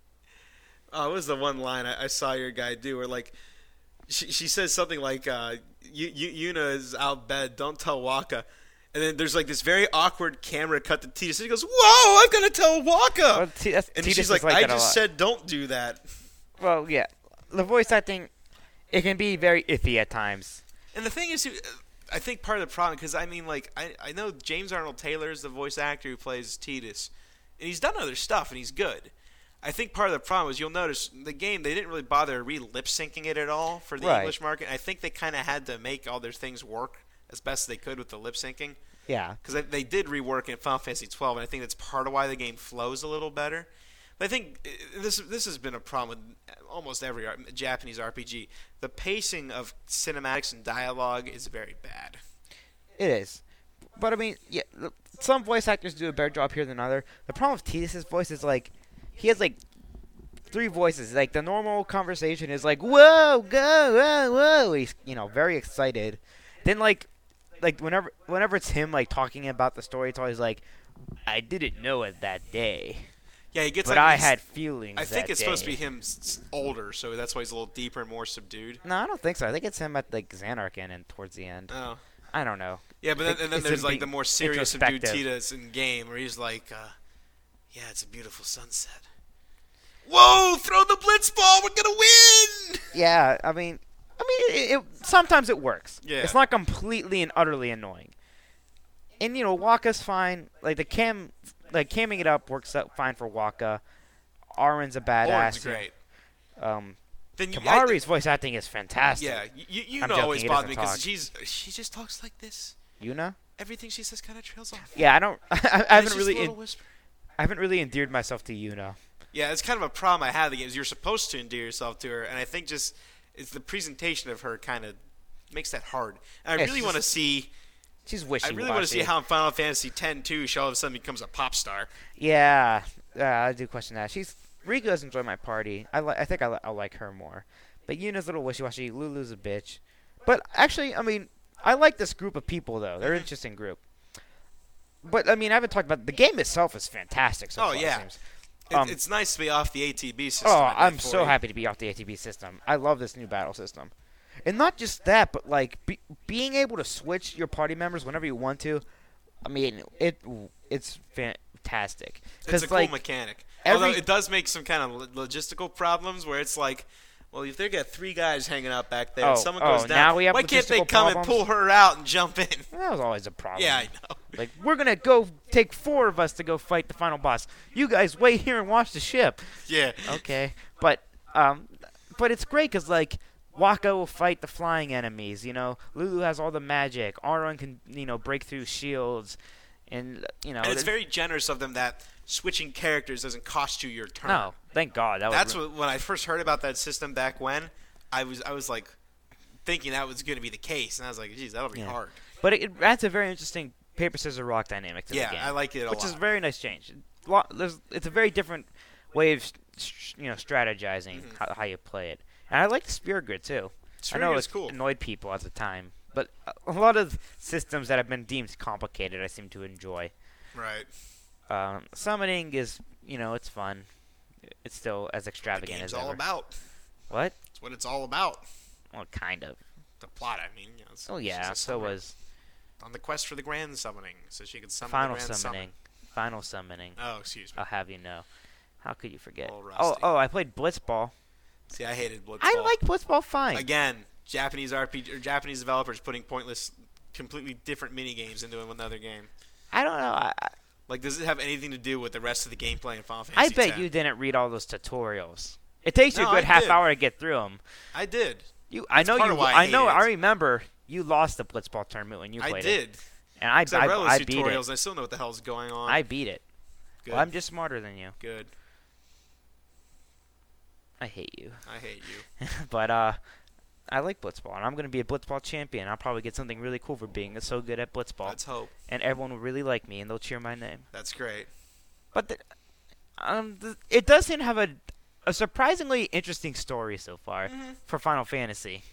oh, what was the one line I, I saw your guy do where like, she she says something like, uh, you, you, Yuna is out bed, don't tell Waka. And then there's like this very awkward camera cut to Tidus, and he goes, "Whoa, I'm gonna tell Waka." Well, T- that's, and Tidus she's is like, like "I that a just lot. said don't do that." Well, yeah, the voice acting, it can be very iffy at times. And the thing is, I think part of the problem, because I mean, like, I, I know James Arnold Taylor is the voice actor who plays Tidus, and he's done other stuff, and he's good. I think part of the problem is you'll notice the game, they didn't really bother re-lip syncing it at all for the Right. English market. I think they kind of had to make all their things work as best they could with the lip syncing. Yeah. Because they, they did rework in Final Fantasy twelve, and I think that's part of why the game flows a little better. But I think uh, this this has been a problem with almost every R- Japanese R P G. The pacing of cinematics and dialogue is very bad. It is. But I mean, yeah, the- some voice actors do a better job here than other. The problem with Tidus' voice is like he has like three voices. Like the normal conversation is like whoa, go, whoa, whoa. He's, you know, very excited. Then like like whenever whenever it's him like talking about the story, it's always like I didn't know it that day, Yeah, he gets but like I he's- had feelings. I think that it's supposed to day. be him s- s- older, so that's why he's a little deeper and more subdued. No, I don't think so. I think it's him at like Xanarkand and towards the end. Oh. I don't know. Yeah, but then, and then It's there's him like the being more serious subdued introspective. Tidus in game, where he's like, uh, "Yeah, it's a beautiful sunset." Whoa! Throw the blitz ball. We're gonna win. Yeah, I mean, I mean, it, it, sometimes it works. Yeah. It's not completely and utterly annoying. And you know, Waka's fine. Like the cam, like camming it up works out fine for Waka. Arin's a badass. Orin's great. Um, Then you, Kamari's voice acting is I, fantastic. yeah, you, you I'm know, joking, always he bothered doesn't me because talk. she's she just talks like this. Yuna. Everything she says kind of trails off. Yeah, I don't. I, I And it's haven't just really. a little En- whisper. I haven't really endeared myself to Yuna. Yeah, it's kind of a problem I have with the game. Is you're supposed to endear yourself to her, and I think just it's the presentation of her kind of makes that hard. And I Yeah, really she's want to just see. She's I wishy-washy. really want to see how in Final Fantasy X too, she all of a sudden becomes a pop star. Yeah, yeah, I do question that. She's Riku does enjoy my party. I li- I think I, li- I like her more. But Yuna's a little wishy-washy. Lulu's a bitch. But actually, I mean, I like this group of people though. They're an interesting group. But I mean, I haven't talked about the game itself is fantastic. So Oh, far, it yeah. seems. It, Um, it's nice to be off the A T B system. Oh, I bet, I'm for so you. happy to be off the A T B system. I love this new battle system. And not just that, but like be, being able to switch your party members whenever you want to. I mean, it it's fantastic. It's a cool like, mechanic. every- Although it does make some kind of lo- logistical problems where it's like, well, if they got three guys hanging out back there, Oh, and someone oh, goes down, now we have why can't they logistical come and problems? pull her out and jump in? that was always a problem. Yeah, I know. Like, we're going to go take four of us to go fight the final boss. You guys wait here and watch the ship. Yeah. Okay. But um, but it's great because, like, Waka will fight the flying enemies. You know, Lulu has all the magic. Auron can, you know, break through shields, and you know. And it's very generous of them that switching characters doesn't cost you your turn. No, thank God. That That's was what when I first heard about that system back when, I was I was like thinking that was going to be the case, and I was like, geez, that'll be Yeah. hard. But it, it adds a very interesting paper scissors rock dynamic to Yeah, the game. I like it a which lot. is a very nice change. Lo- there's- It's a very different way of s- you know strategizing Mhm. how, how you play it, and I like the Spirit Grid too. Spirit I know Grid's it cool. annoyed people at the time, but a- a lot of systems that have been deemed complicated, I seem to enjoy. Right. Um, summoning is, you know, it's fun. It's still as The extravagant game's as all ever. about. What? It's what it's all about. Well, kind of. The plot, I mean. You know, it's, Oh it's yeah, just a so summary. was On the quest for the grand summoning, so she could summon final the grand summoning. Final summoning. Summon. Oh, excuse me. I'll have you know. How could you forget? A little Oh, rusty. oh, I played Blitzball. See, I hated Blitzball. I like Blitzball fine. Again, Japanese R P G or Japanese developers putting pointless, completely different mini games into another game. I don't know. I, I- Like, does it have anything to do with the rest of the gameplay in Final I Fantasy bet X? you didn't read all those tutorials. It takes you No, a good I half did. hour to get through them. I did. You, I That's know part you. of why I I know. hate it. I remember you lost the Blitzball tournament when you I played did. it, and I, Because I, read all I, I those beat tutorials, it. and I still know what the hell's going on. I beat it. Good. Well, I'm just smarter than you. Good. I hate you. I hate you. But uh, I like Blitzball, and I'm gonna be a Blitzball champion. I'll probably get something really cool for being so good at Blitzball, Let's hope. and everyone will really like me, and they'll cheer my name. That's great. But the, um, the, it does seem to have a a surprisingly interesting story so far Mhm. for Final Fantasy.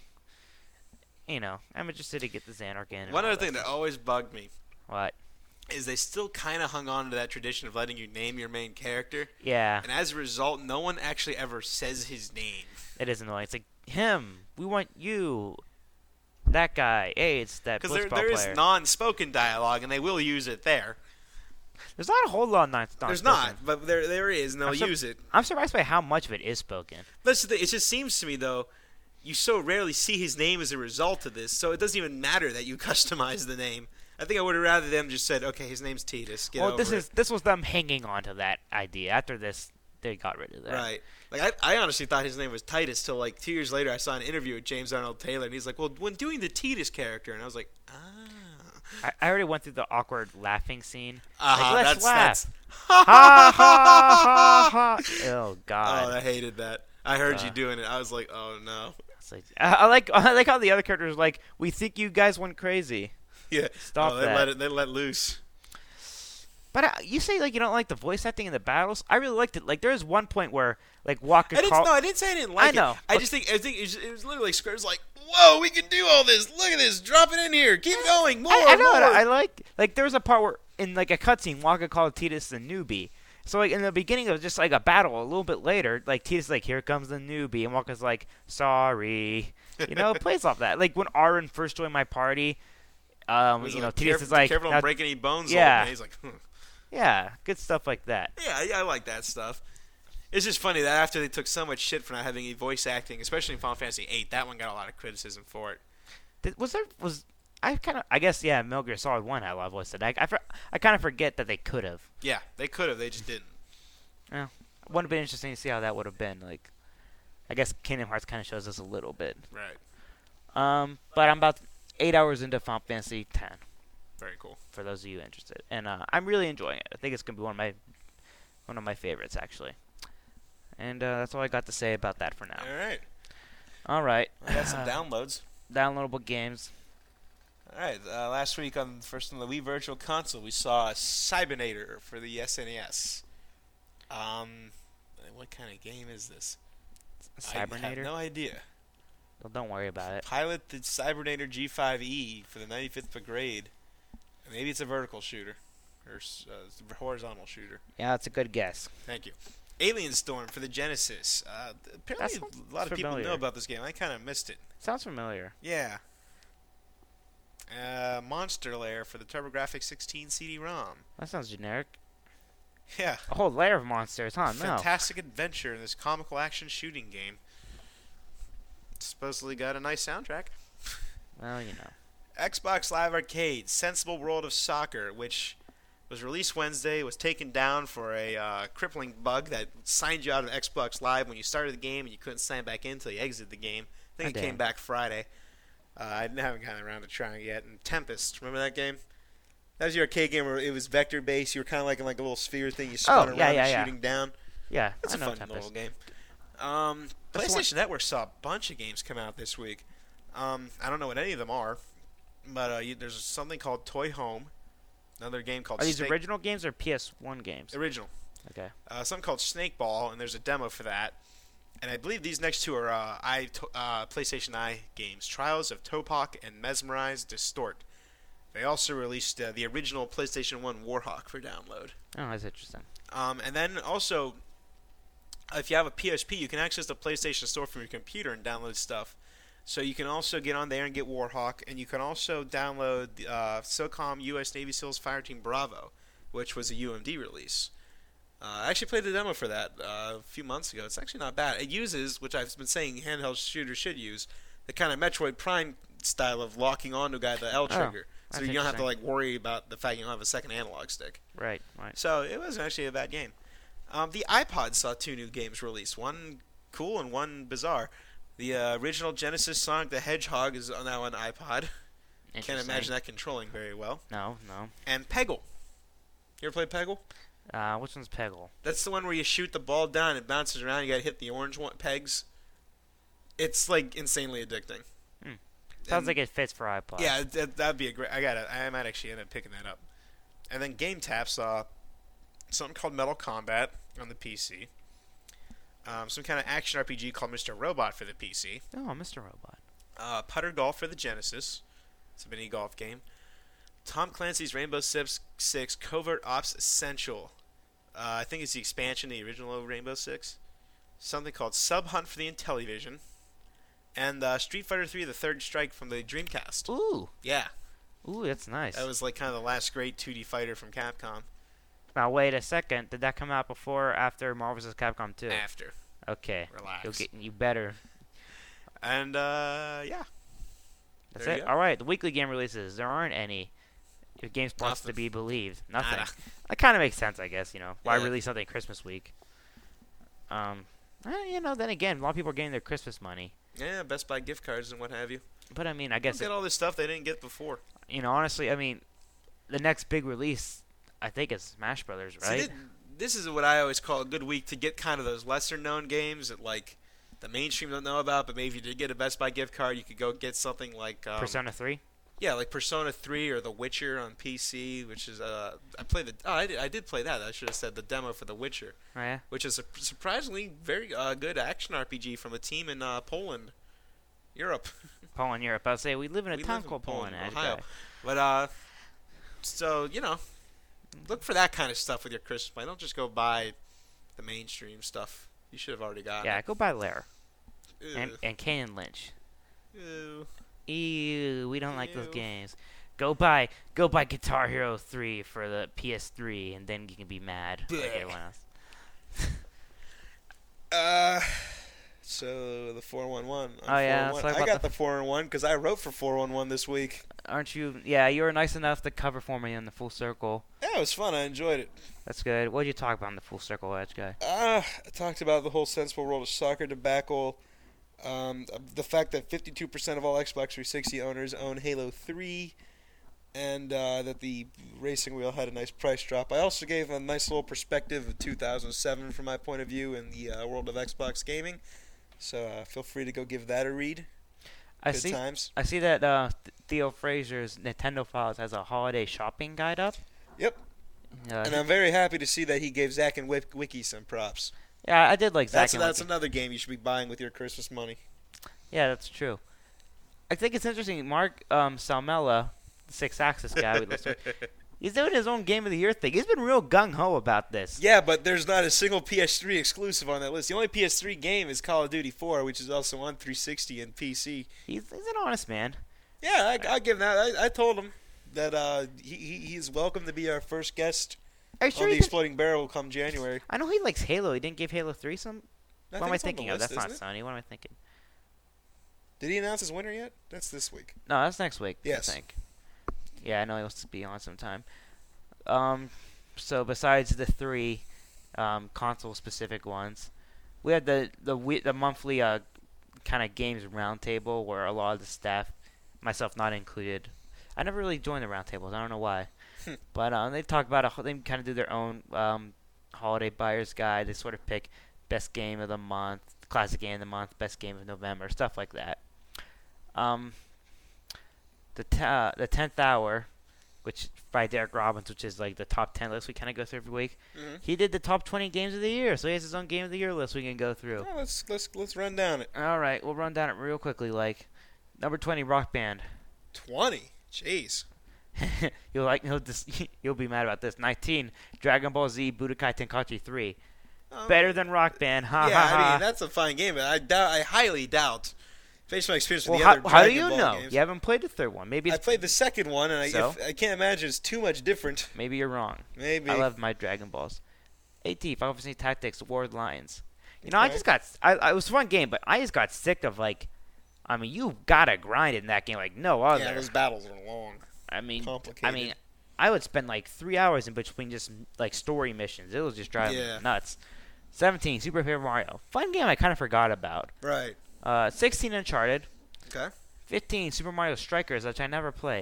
You know, I'm interested to get the Xanark in. and One all other thing stuff. that always bugged me What? is they still kind of hung on to that tradition of letting you name your main character, Yeah, and as a result, no one actually ever says his name. it is annoying. It's like him. We want you. That guy. Hey, it's that Because there, Blitzball there player. is non-spoken dialogue, and they will use it there. There's not a whole lot of non. There's non-spoken. not, but there there is, and they'll I'm sur- use it. I'm surprised by how much of it is spoken. That's the thing. It just seems to me, though, you so rarely see his name as a result of this, so it doesn't even matter that you customize the name. I think I would have rather them just said, okay, his name's Titus. Get well, over this it. is this was them hanging on to that idea. After this, they got rid of that. Right. Like I, I honestly thought his name was Titus till like two years later. I saw an interview with James Arnold Taylor, and he's like, "Well, when doing the Titus character," and I was like, "Ah, I, I already went through the awkward laughing scene. uh-huh, like, let's that's laugh. that's." ha ha ha ha! Oh God! Oh, I hated that. I heard Uh, you doing it. I was like, "Oh no." It's like, I, I like I like how the other characters are like, we think you guys went crazy. Yeah. Stop oh, they that. let it. They let loose. But uh, you say like you don't like the voice acting in the battles. I really liked it. Like there was one point where like Waka I didn't. call- No, I didn't say I didn't like I know, it. I but- just think. I think it was, it was literally Square's like, "Whoa, we can do all this. Look at this. Drop it in here. Keep going. More. I, I know. more." I like like there was a part where in like a cutscene, Waka called Titus the newbie. So like in the beginning it was just like a battle. A little bit later, like Titus is like, here comes the newbie, and Waka's like, sorry. You know, it plays off that. Like when Aaron first joined my party, um, He's you know, like, Titus careful, is like, careful, now- don't break any bones. yeah. Old man. He's like, hmm. yeah, good stuff like that. Yeah, yeah, I like that stuff. It's just funny that after they took so much shit for not having any voice acting, especially in Final Fantasy eight, that one got a lot of criticism for it. Did, was there was I kind of I guess yeah, Metal Gear Solid One had a lot of voice acting. I I, for- I kind of forget that they could have. Yeah, they could have, they just didn't. Would have been interesting to see how that would have been. Like, I guess Kingdom Hearts kind of shows us a little bit. Right. Um, but I'm about eight hours into Final Fantasy X. Very cool. For those of you interested, and uh, I'm really enjoying it. I think it's gonna be one of my one of my favorites actually. And uh, that's all I got to say about that for now. All right. All right. I got some downloads. Downloadable games. All right. Uh, last week on first on the Wii Virtual Console, we saw Cybernator for the S N E S. Um, what kind of game is this? I have Cybernator. no idea. Well, don't worry about it. Pilot the Cybernator G five E for the ninety-fifth Brigade. Maybe it's a vertical shooter or uh, horizontal shooter. Yeah, that's a good guess. Thank you. Alien Storm for the Genesis. Uh, apparently, That sounds a lot of people familiar. know about this game. I kind of missed it. Sounds familiar. Yeah. Uh, Monster Lair for the TurboGrafx sixteen C D ROM. That sounds generic. Yeah. A whole layer of monsters, huh? No. Fantastic adventure in this comical action shooting game. Supposedly got a nice soundtrack. Well, you know. Xbox Live Arcade, Sensible World of Soccer, which was released Wednesday, was taken down for a uh, crippling bug that signed you out of Xbox Live when you started the game and you couldn't sign back in until you exited the game. think Oh, it came dang. back Friday. Uh, I haven't gotten around to trying it yet. And Tempest, remember that game? That was your arcade game where it was vector based. You were kind of like in like a little sphere thing. You spun Oh, around yeah, yeah, and yeah. shooting down. Yeah, That's I a know fun Tempest. little game. Um, That's the one- PlayStation Network saw a bunch of games come out this week. Um, I don't know what any of them are, but uh, you, there's something called Toy Home. Another game called Are these Snake original games or P S one games? Original. Okay. Uh, something called Snake Ball, and there's a demo for that. And I believe these next two are uh, I, uh, PlayStation Eye games, Trials of Topak and Mesmerize Distort. They also released uh, the original PlayStation one Warhawk for download. Oh, that's interesting. Um, and then also, if you have a P S P, you can access the PlayStation Store from your computer and download stuff. So you can also get on there and get Warhawk, and you can also download uh, SOCOM U S Navy SEALs Fireteam Bravo, which was a U M D release. Uh, I actually played the demo for that uh, a few months ago. It's actually not bad. It uses, which I've been saying handheld shooters should use, the kind of Metroid Prime style of locking onto a guy with the L trigger. so that's you don't have to interesting. like worry about the fact you don't have a second analog stick. Right, right. So it wasn't actually a bad game. Um, the iPod saw two new games released, one cool and one bizarre. The uh, original Genesis Sonic the Hedgehog is now on iPod. Can't Interesting. imagine that controlling very well. No, no. And Peggle. You ever played Peggle? Uh, which one's Peggle? That's the one where you shoot the ball down, it bounces around, you gotta hit the orange one, pegs. It's like insanely addicting. Hmm. Sounds And- like it fits for iPod. Yeah, that, that'd be a great. I gotta. I might actually end up picking that up. And then Game Tap saw something called Metal Combat on the P C. Um, some kind of action R P G called Mister Robot for the P C. Oh, Mister Robot. Uh, Putter Golf for the Genesis. It's a mini golf game. Tom Clancy's Rainbow Six, Six Covert Ops Essential. Uh, I think it's the expansion, the original of Rainbow Six. Something called Sub Hunt for the Intellivision. And uh, Street Fighter three: The Third Strike from the Dreamcast. Ooh, Yeah, ooh, that's nice. that was like kind of the last great two D fighter from Capcom. Now wait a second. Did that come out before or after Marvel versus. Capcom two? After. Okay. Relax. You'll get you better. And uh, yeah, That's There you it. go. All right. The weekly game releases. There aren't any. If Games Plus Nothing. to be believed. Nothing. Nada. That kind of makes sense, I guess. You know, why Yeah. release something Christmas week? Um, eh, you know. Then again, a lot of people are getting their Christmas money. Yeah, Best Buy gift cards and what have you. But I mean, I They'll guess get all this stuff they didn't get before. you know. Honestly, I mean, the next big release, I think, is Smash Brothers, See, right? thi- this is what I always call a good week to get kind of those lesser known games that like the mainstream don't know about, but maybe if you did get a Best Buy gift card, you could go get something like um, Persona three. yeah, like Persona three or The Witcher on P C, which is uh, I played the oh, I did, I did play that. I should have said the demo for The Witcher, Oh yeah. which is a surprisingly very uh, good action R P G from a team in uh, Poland, Europe. Poland, Europe. I'll say we live in a We town live in called Poland, Poland, Ohio. Ohio. But uh, so you know, look for that kind of stuff with your Christmas play. Don't just go buy the mainstream stuff. You should have already got Yeah, go buy Lair it. and Ew. and Kane and Lynch. Ew. Ew, we don't like those Ew. games. Go buy go buy Guitar Hero three for the P S three, and then you can be mad like Blech. everyone else. Uh, so the four one one. Oh, yeah, let's talk I about got the- the four one one because I wrote for four one one this week. Aren't you? Yeah, you were nice enough to cover for me on the Full Circle. Yeah, it was fun. I enjoyed it. That's good. What did you talk about in the Full Circle, Edge guy? Uh, I talked about the whole sensible world of soccer debacle. Um, the fact that fifty-two percent of all Xbox three sixty owners own Halo three, and uh, that the racing wheel had a nice price drop. I also gave a nice little perspective of two thousand seven from my point of view in the uh, world of Xbox gaming. So uh, feel free to go give that a read. I Good see. times. I see that uh, Th- Theo Fraser's Nintendo Files has a holiday shopping guide up. Yep. Uh, And I'm very happy to see that he gave Zach and Wik- Wiki some props. yeah, I did like Zack That's and that's Wiki. another game you should be buying with your Christmas money. Yeah, that's true. I think it's interesting. Mark um, Salmella, the Six Axis guy, we listen to, he's doing his own Game of the Year thing. He's been real gung ho about this. Yeah, but there's not a single P S three exclusive on that list. The only P S three game is Call of Duty four, which is also on three sixty and P C. He's, he's an honest man. Yeah, I, I give him that. I, I told him that uh, he, he he's welcome to be our first guest Are you sure on he the did- Exploding Barrel come January. I know he likes Halo. He didn't give Halo three some. I what am I it's on the thinking of? list, That's not isn't it? Sony. What am I thinking? Did he announce his winner yet? That's this week. No, that's next week. Yes. I think. Yeah, I know he wants to be on sometime. Um, so besides the three um, console-specific ones, we had the the we- the monthly uh, kind of games roundtable where a lot of the staff, myself not included, I never really joined the roundtables. I don't know why, but um, they talk about a, they kind of do their own um, holiday buyer's guide. They sort of pick best game of the month, classic game of the month, best game of November, stuff like that. Um, the t- uh, the tenth hour, which by Derek Robbins, which is like the top ten list we kind of go through every week. Mm-hmm. He did the top twenty games of the year, so he has his own game of the year list we can go through. Oh, let's let's let's run down it. All right, we'll run down it real quickly. Like number twenty, Rock Band. Twenty. Jeez. you'll like you'll just you'll be mad about this. nineteen, Dragon Ball Z Budokai Tenkaichi three. Um, Better than Rock Band. Ha yeah, ha ha. I mean that's a fine game, but I doubt, I highly doubt, based on my experience with Well, the how, other how do Dragon you Ball know? games. You haven't played the third one. Maybe I it's, played the second one, and I, So? if, I can't imagine it's too much different. maybe you're wrong. Maybe. I love my Dragon Balls. eighteen, Final Fantasy Tactics War of the Lions. You know, I Okay. just got I, I it was a fun game, but I just got sick of like, I mean, you gotta grind in that game like no other. Yeah, those battles are long. I mean, complicated. I mean, I would spend like three hours in between just like story missions. It was just driving Yeah. me nuts. seventeen, Super Paper Mario. Fun game I kind of forgot about. Right. Uh, sixteen, Uncharted. Okay. fifteen, Super Mario Strikers, which I never played.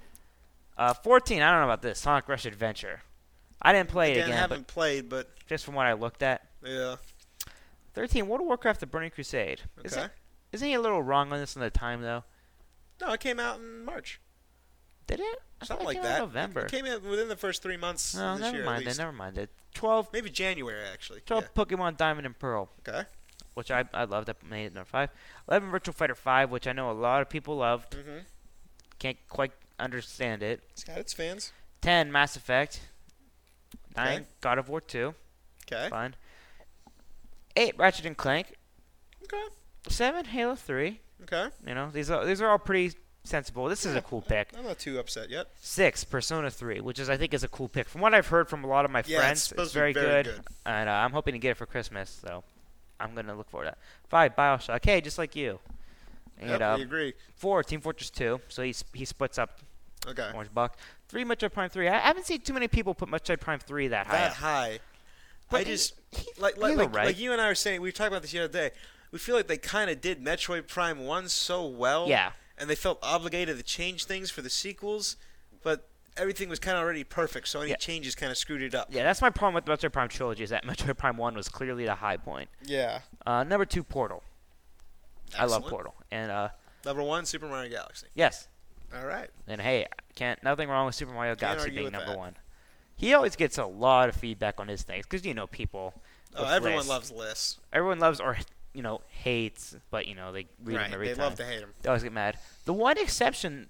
Uh, fourteen, I don't know about this, Sonic Rush Adventure. I didn't play it Again, again, haven't but played, but just from what I looked at. yeah. thirteen, World of Warcraft: The Burning Crusade. Okay. Isn't, isn't he a little wrong on this on the time, though? No, it came out in March. Did it? I thought Something it like came out that. in November. It came out within the first three months No, this never year, at mind then. least. Never mind it. twelve, Maybe January, actually. twelve Pokemon Diamond and Pearl, Yeah. Okay. which I I loved. I made it number five. eleven, Virtual Fighter five, which I know a lot of people loved. Mm-hmm. Can't quite understand it. It's got its fans. ten, Mass Effect. nine, Okay. God of War two. Okay. Fun. eight, Ratchet and Clank. Okay. seven, Halo three. Okay. You know, these are these are all pretty sensible. This is a cool pick. I'm not too upset yet. six, Persona three, which is I think is a cool pick. From what I've heard from a lot of my Yeah, friends, it's supposed it's to be very, very good, good. and uh, I'm hoping to get it for Christmas. So I'm gonna look forward to that. Five, Bioshock. Hey, just like you. And Yep, uh, we agree. four, Team Fortress two. So he sp- he splits up Okay. Orange Buck. Three, Metroid Prime three. I haven't seen too many people put Metroid Prime three that high. That up. high. But I just he- like like he's like, alright. like you and I were saying. We talked about this the other day. We feel like they kind of did Metroid Prime one so well. Yeah. And they felt obligated to change things for the sequels, but everything was kind of already perfect. So any Yeah. changes kind of screwed it up. Yeah, that's my problem with the Metroid Prime trilogy. Is that Metroid Prime one was clearly the high point. Yeah. Uh, number two, Portal. I love Excellent. Portal. And uh, Number one, Super Mario Galaxy. yes. All right. And hey, can't nothing wrong with Super Mario Galaxy argue being with number that. one. He always gets a lot of feedback on his things because you know people. Oh, with everyone lists. loves lists. Everyone loves or you know hates, but you know they read Right. them every They time. love to hate them. They always get mad. The one exception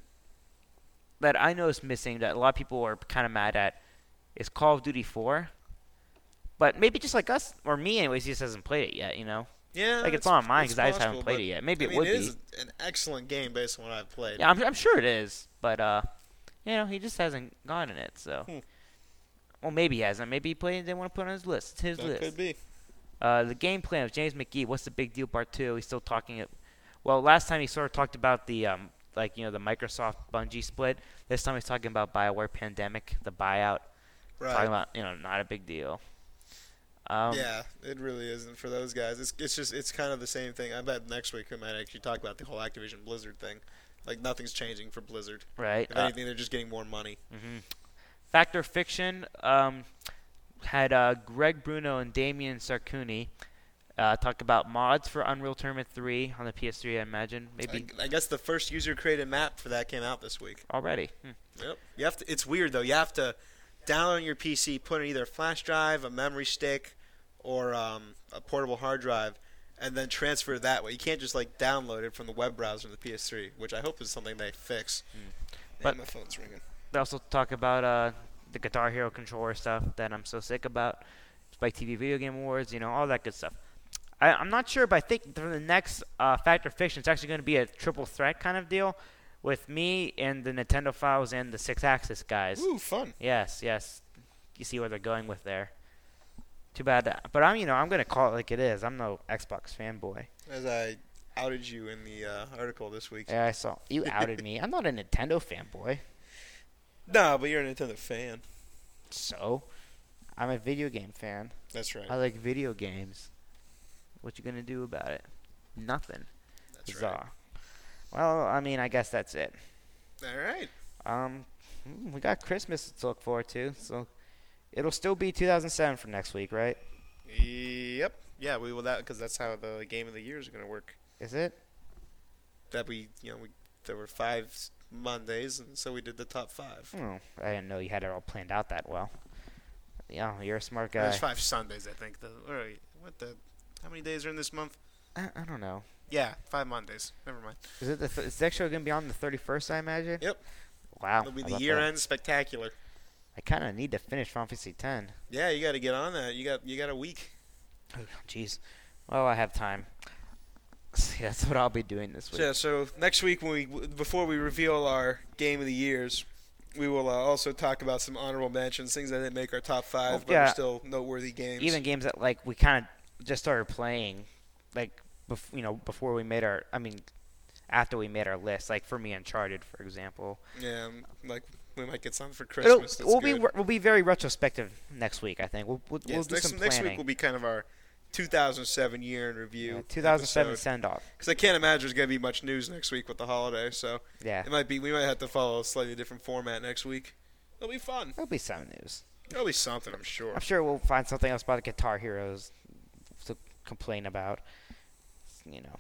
that I know is missing that a lot of people are kind of mad at is Call of Duty four. But maybe just like us or me, anyways, he just hasn't played it yet. You know, Yeah. like it's on mine it's because I just haven't possible, played but, it yet. Maybe I it mean, would it be. is an excellent game based on what I've played. Yeah, I'm, I'm sure it is, but uh, you know, he just hasn't gotten it. So, Hmm. well, maybe he hasn't. Maybe he played. It, they want to put it on his list. It's his That list. could be. Uh, the game plan of James McGee. What's the big deal? Part two. He's still talking it. Well, last time he sort of talked about the um, like you know, the Microsoft Bungie split. This time he's talking about BioWare Pandemic, the buyout. Talking Right. about you know, not a big deal. Um, Yeah, it really isn't for those guys. It's it's just it's kind of the same thing. I bet next week we might actually talk about the whole Activision Blizzard thing. Like nothing's changing for Blizzard. Right. If Uh, anything, they're just getting more money. hmm Factor Fiction um, had uh, Greg Bruno and Damian Sarkuni uh, talk about mods for Unreal Tournament three on the P S three. I imagine maybe I, I guess the first user created map for that came out this week. already. Hmm. Yep. You have to. It's weird though. You have to download on your P C, put in either a flash drive, a memory stick, or um, a portable hard drive, and then transfer it that way. You can't just like download it from the web browser to the P S three, which I hope is something they fix. But- and my phone's ringing. They also talk about uh, the Guitar Hero controller stuff that I'm so sick about. Spike T V Video Game Awards, you know, all that good stuff. I, I'm not sure, but I think for the next uh, Factor Fiction, it's actually going to be a triple threat kind of deal with me and the Nintendo Files and the Six Axis guys. Ooh, fun. Yes, yes. You see where they're going with there. Too bad. uh, But I'm, you know, I'm going to call it like it is. I'm no Xbox fanboy. As I outed you in the uh, article this week. Yeah, I saw. You outed me. I'm not a Nintendo fanboy. No, but you're a Nintendo fan. So, I'm a video game fan. That's right. I like video games. What you gonna do about it? Nothing. That's Huzzah. right. Well, I mean, I guess that's it. All right. Um, mm, we got Christmas to look forward to, so it'll still be two thousand seven for next week, right? Yep. Yeah, we will that because that's how the game of the year is going to work. Is it? That we, you know, we there were five s- Mondays, and so we did the top five. Oh, I didn't know you had it all planned out that well. Yeah, you're a smart guy. There's five Sundays, I think. Though. All right. What the? How many days are in this month? I, I don't know. Yeah, five Mondays. Never mind. Is it the th- is next show gonna be on the thirty-first? I imagine. Yep. Wow. It'll be how the about year-end spectacular. that? I kind of need to finish Final Fantasy ten. Yeah, you got to get on that. You got you got a week. Oh, jeez. Well, I have time. See, that's what I'll be doing this week. Yeah. So next week, when we before we reveal our game of the years, we will uh, also talk about some honorable mentions, things that didn't make our top five, Well, but yeah. are still noteworthy games. Even games that like we kind of just started playing, like bef- you know before we made our. I mean, after we made our list. Like for me, Uncharted, for example. Yeah, um, like we might get something for It'll, Christmas. That's we'll good. be re- we'll be very retrospective next week. I think we'll we'll, Yes, we'll do next, some next planning. week will be kind of our two thousand seven year in review. Yeah, two thousand seven episode. send off. Because I can't imagine there's going to be much news next week with the holiday, so Yeah, it might be we might have to follow a slightly different format next week. It'll be fun. there'll be some news. It'll be something, I'm sure. I'm sure we'll find something else about Guitar Heroes to complain about. You know.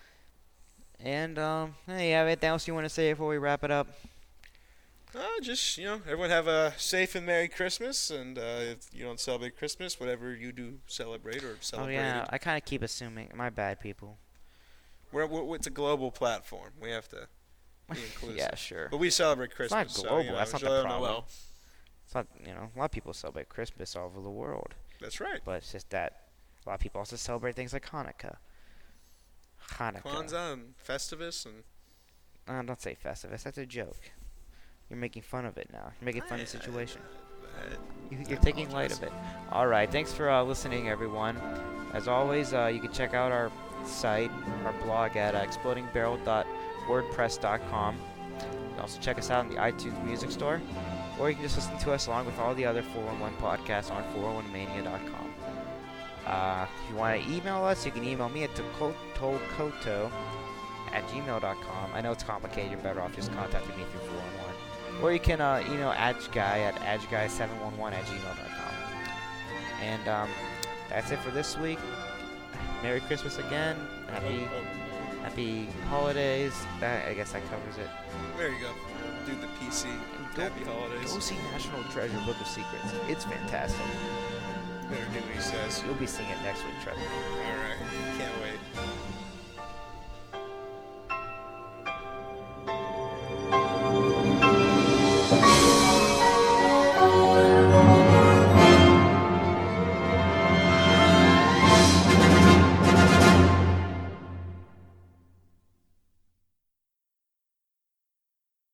And um, hey, you have anything else you want to say before we wrap it up? Uh, just, you know, everyone have a safe and Merry Christmas, and uh, if you don't celebrate Christmas, whatever you do celebrate or Oh celebrate. yeah, I kind of keep assuming. My bad, people. We're, we're, it's a global platform. We have to be inclusive. Yeah, sure. But we celebrate It's Christmas. not so, global. you know, That's not the Joyeux problem. Noel. It's not, you know, a lot of people celebrate Christmas all over the world, That's right. but it's just that a lot of people also celebrate things like Hanukkah. Hanukkah. Kwanzaa and Festivus and Uh, don't say Festivus. That's a joke. You're making fun of it now. You're making fun of the situation. uh, You, I you're taking light apologize. of it. All right. Thanks for uh, listening, everyone. As always, uh, you can check out our site, our blog at uh, exploding barrel dot wordpress dot com. You can also check us out in the iTunes Music Store, or you can just listen to us along with all the other four one one podcasts on four oh one mania dot com. Uh, if you want to email us, you can email me at tokotokoto at gmail dot com. I know it's complicated. You're better off just contacting me through four one one. Or you can uh, email adgeguy at adgeguy seven one one at gmail dot com. And um, that's it for this week. Merry Christmas again. Happy Oh, oh, Happy holidays. That, I guess that covers it. there you go. Do the P C. Go- Happy holidays. Go see National Treasure Book of Secrets. It's fantastic. Better do what he says. You'll be seeing it next week, trust me. All right. Can't wait.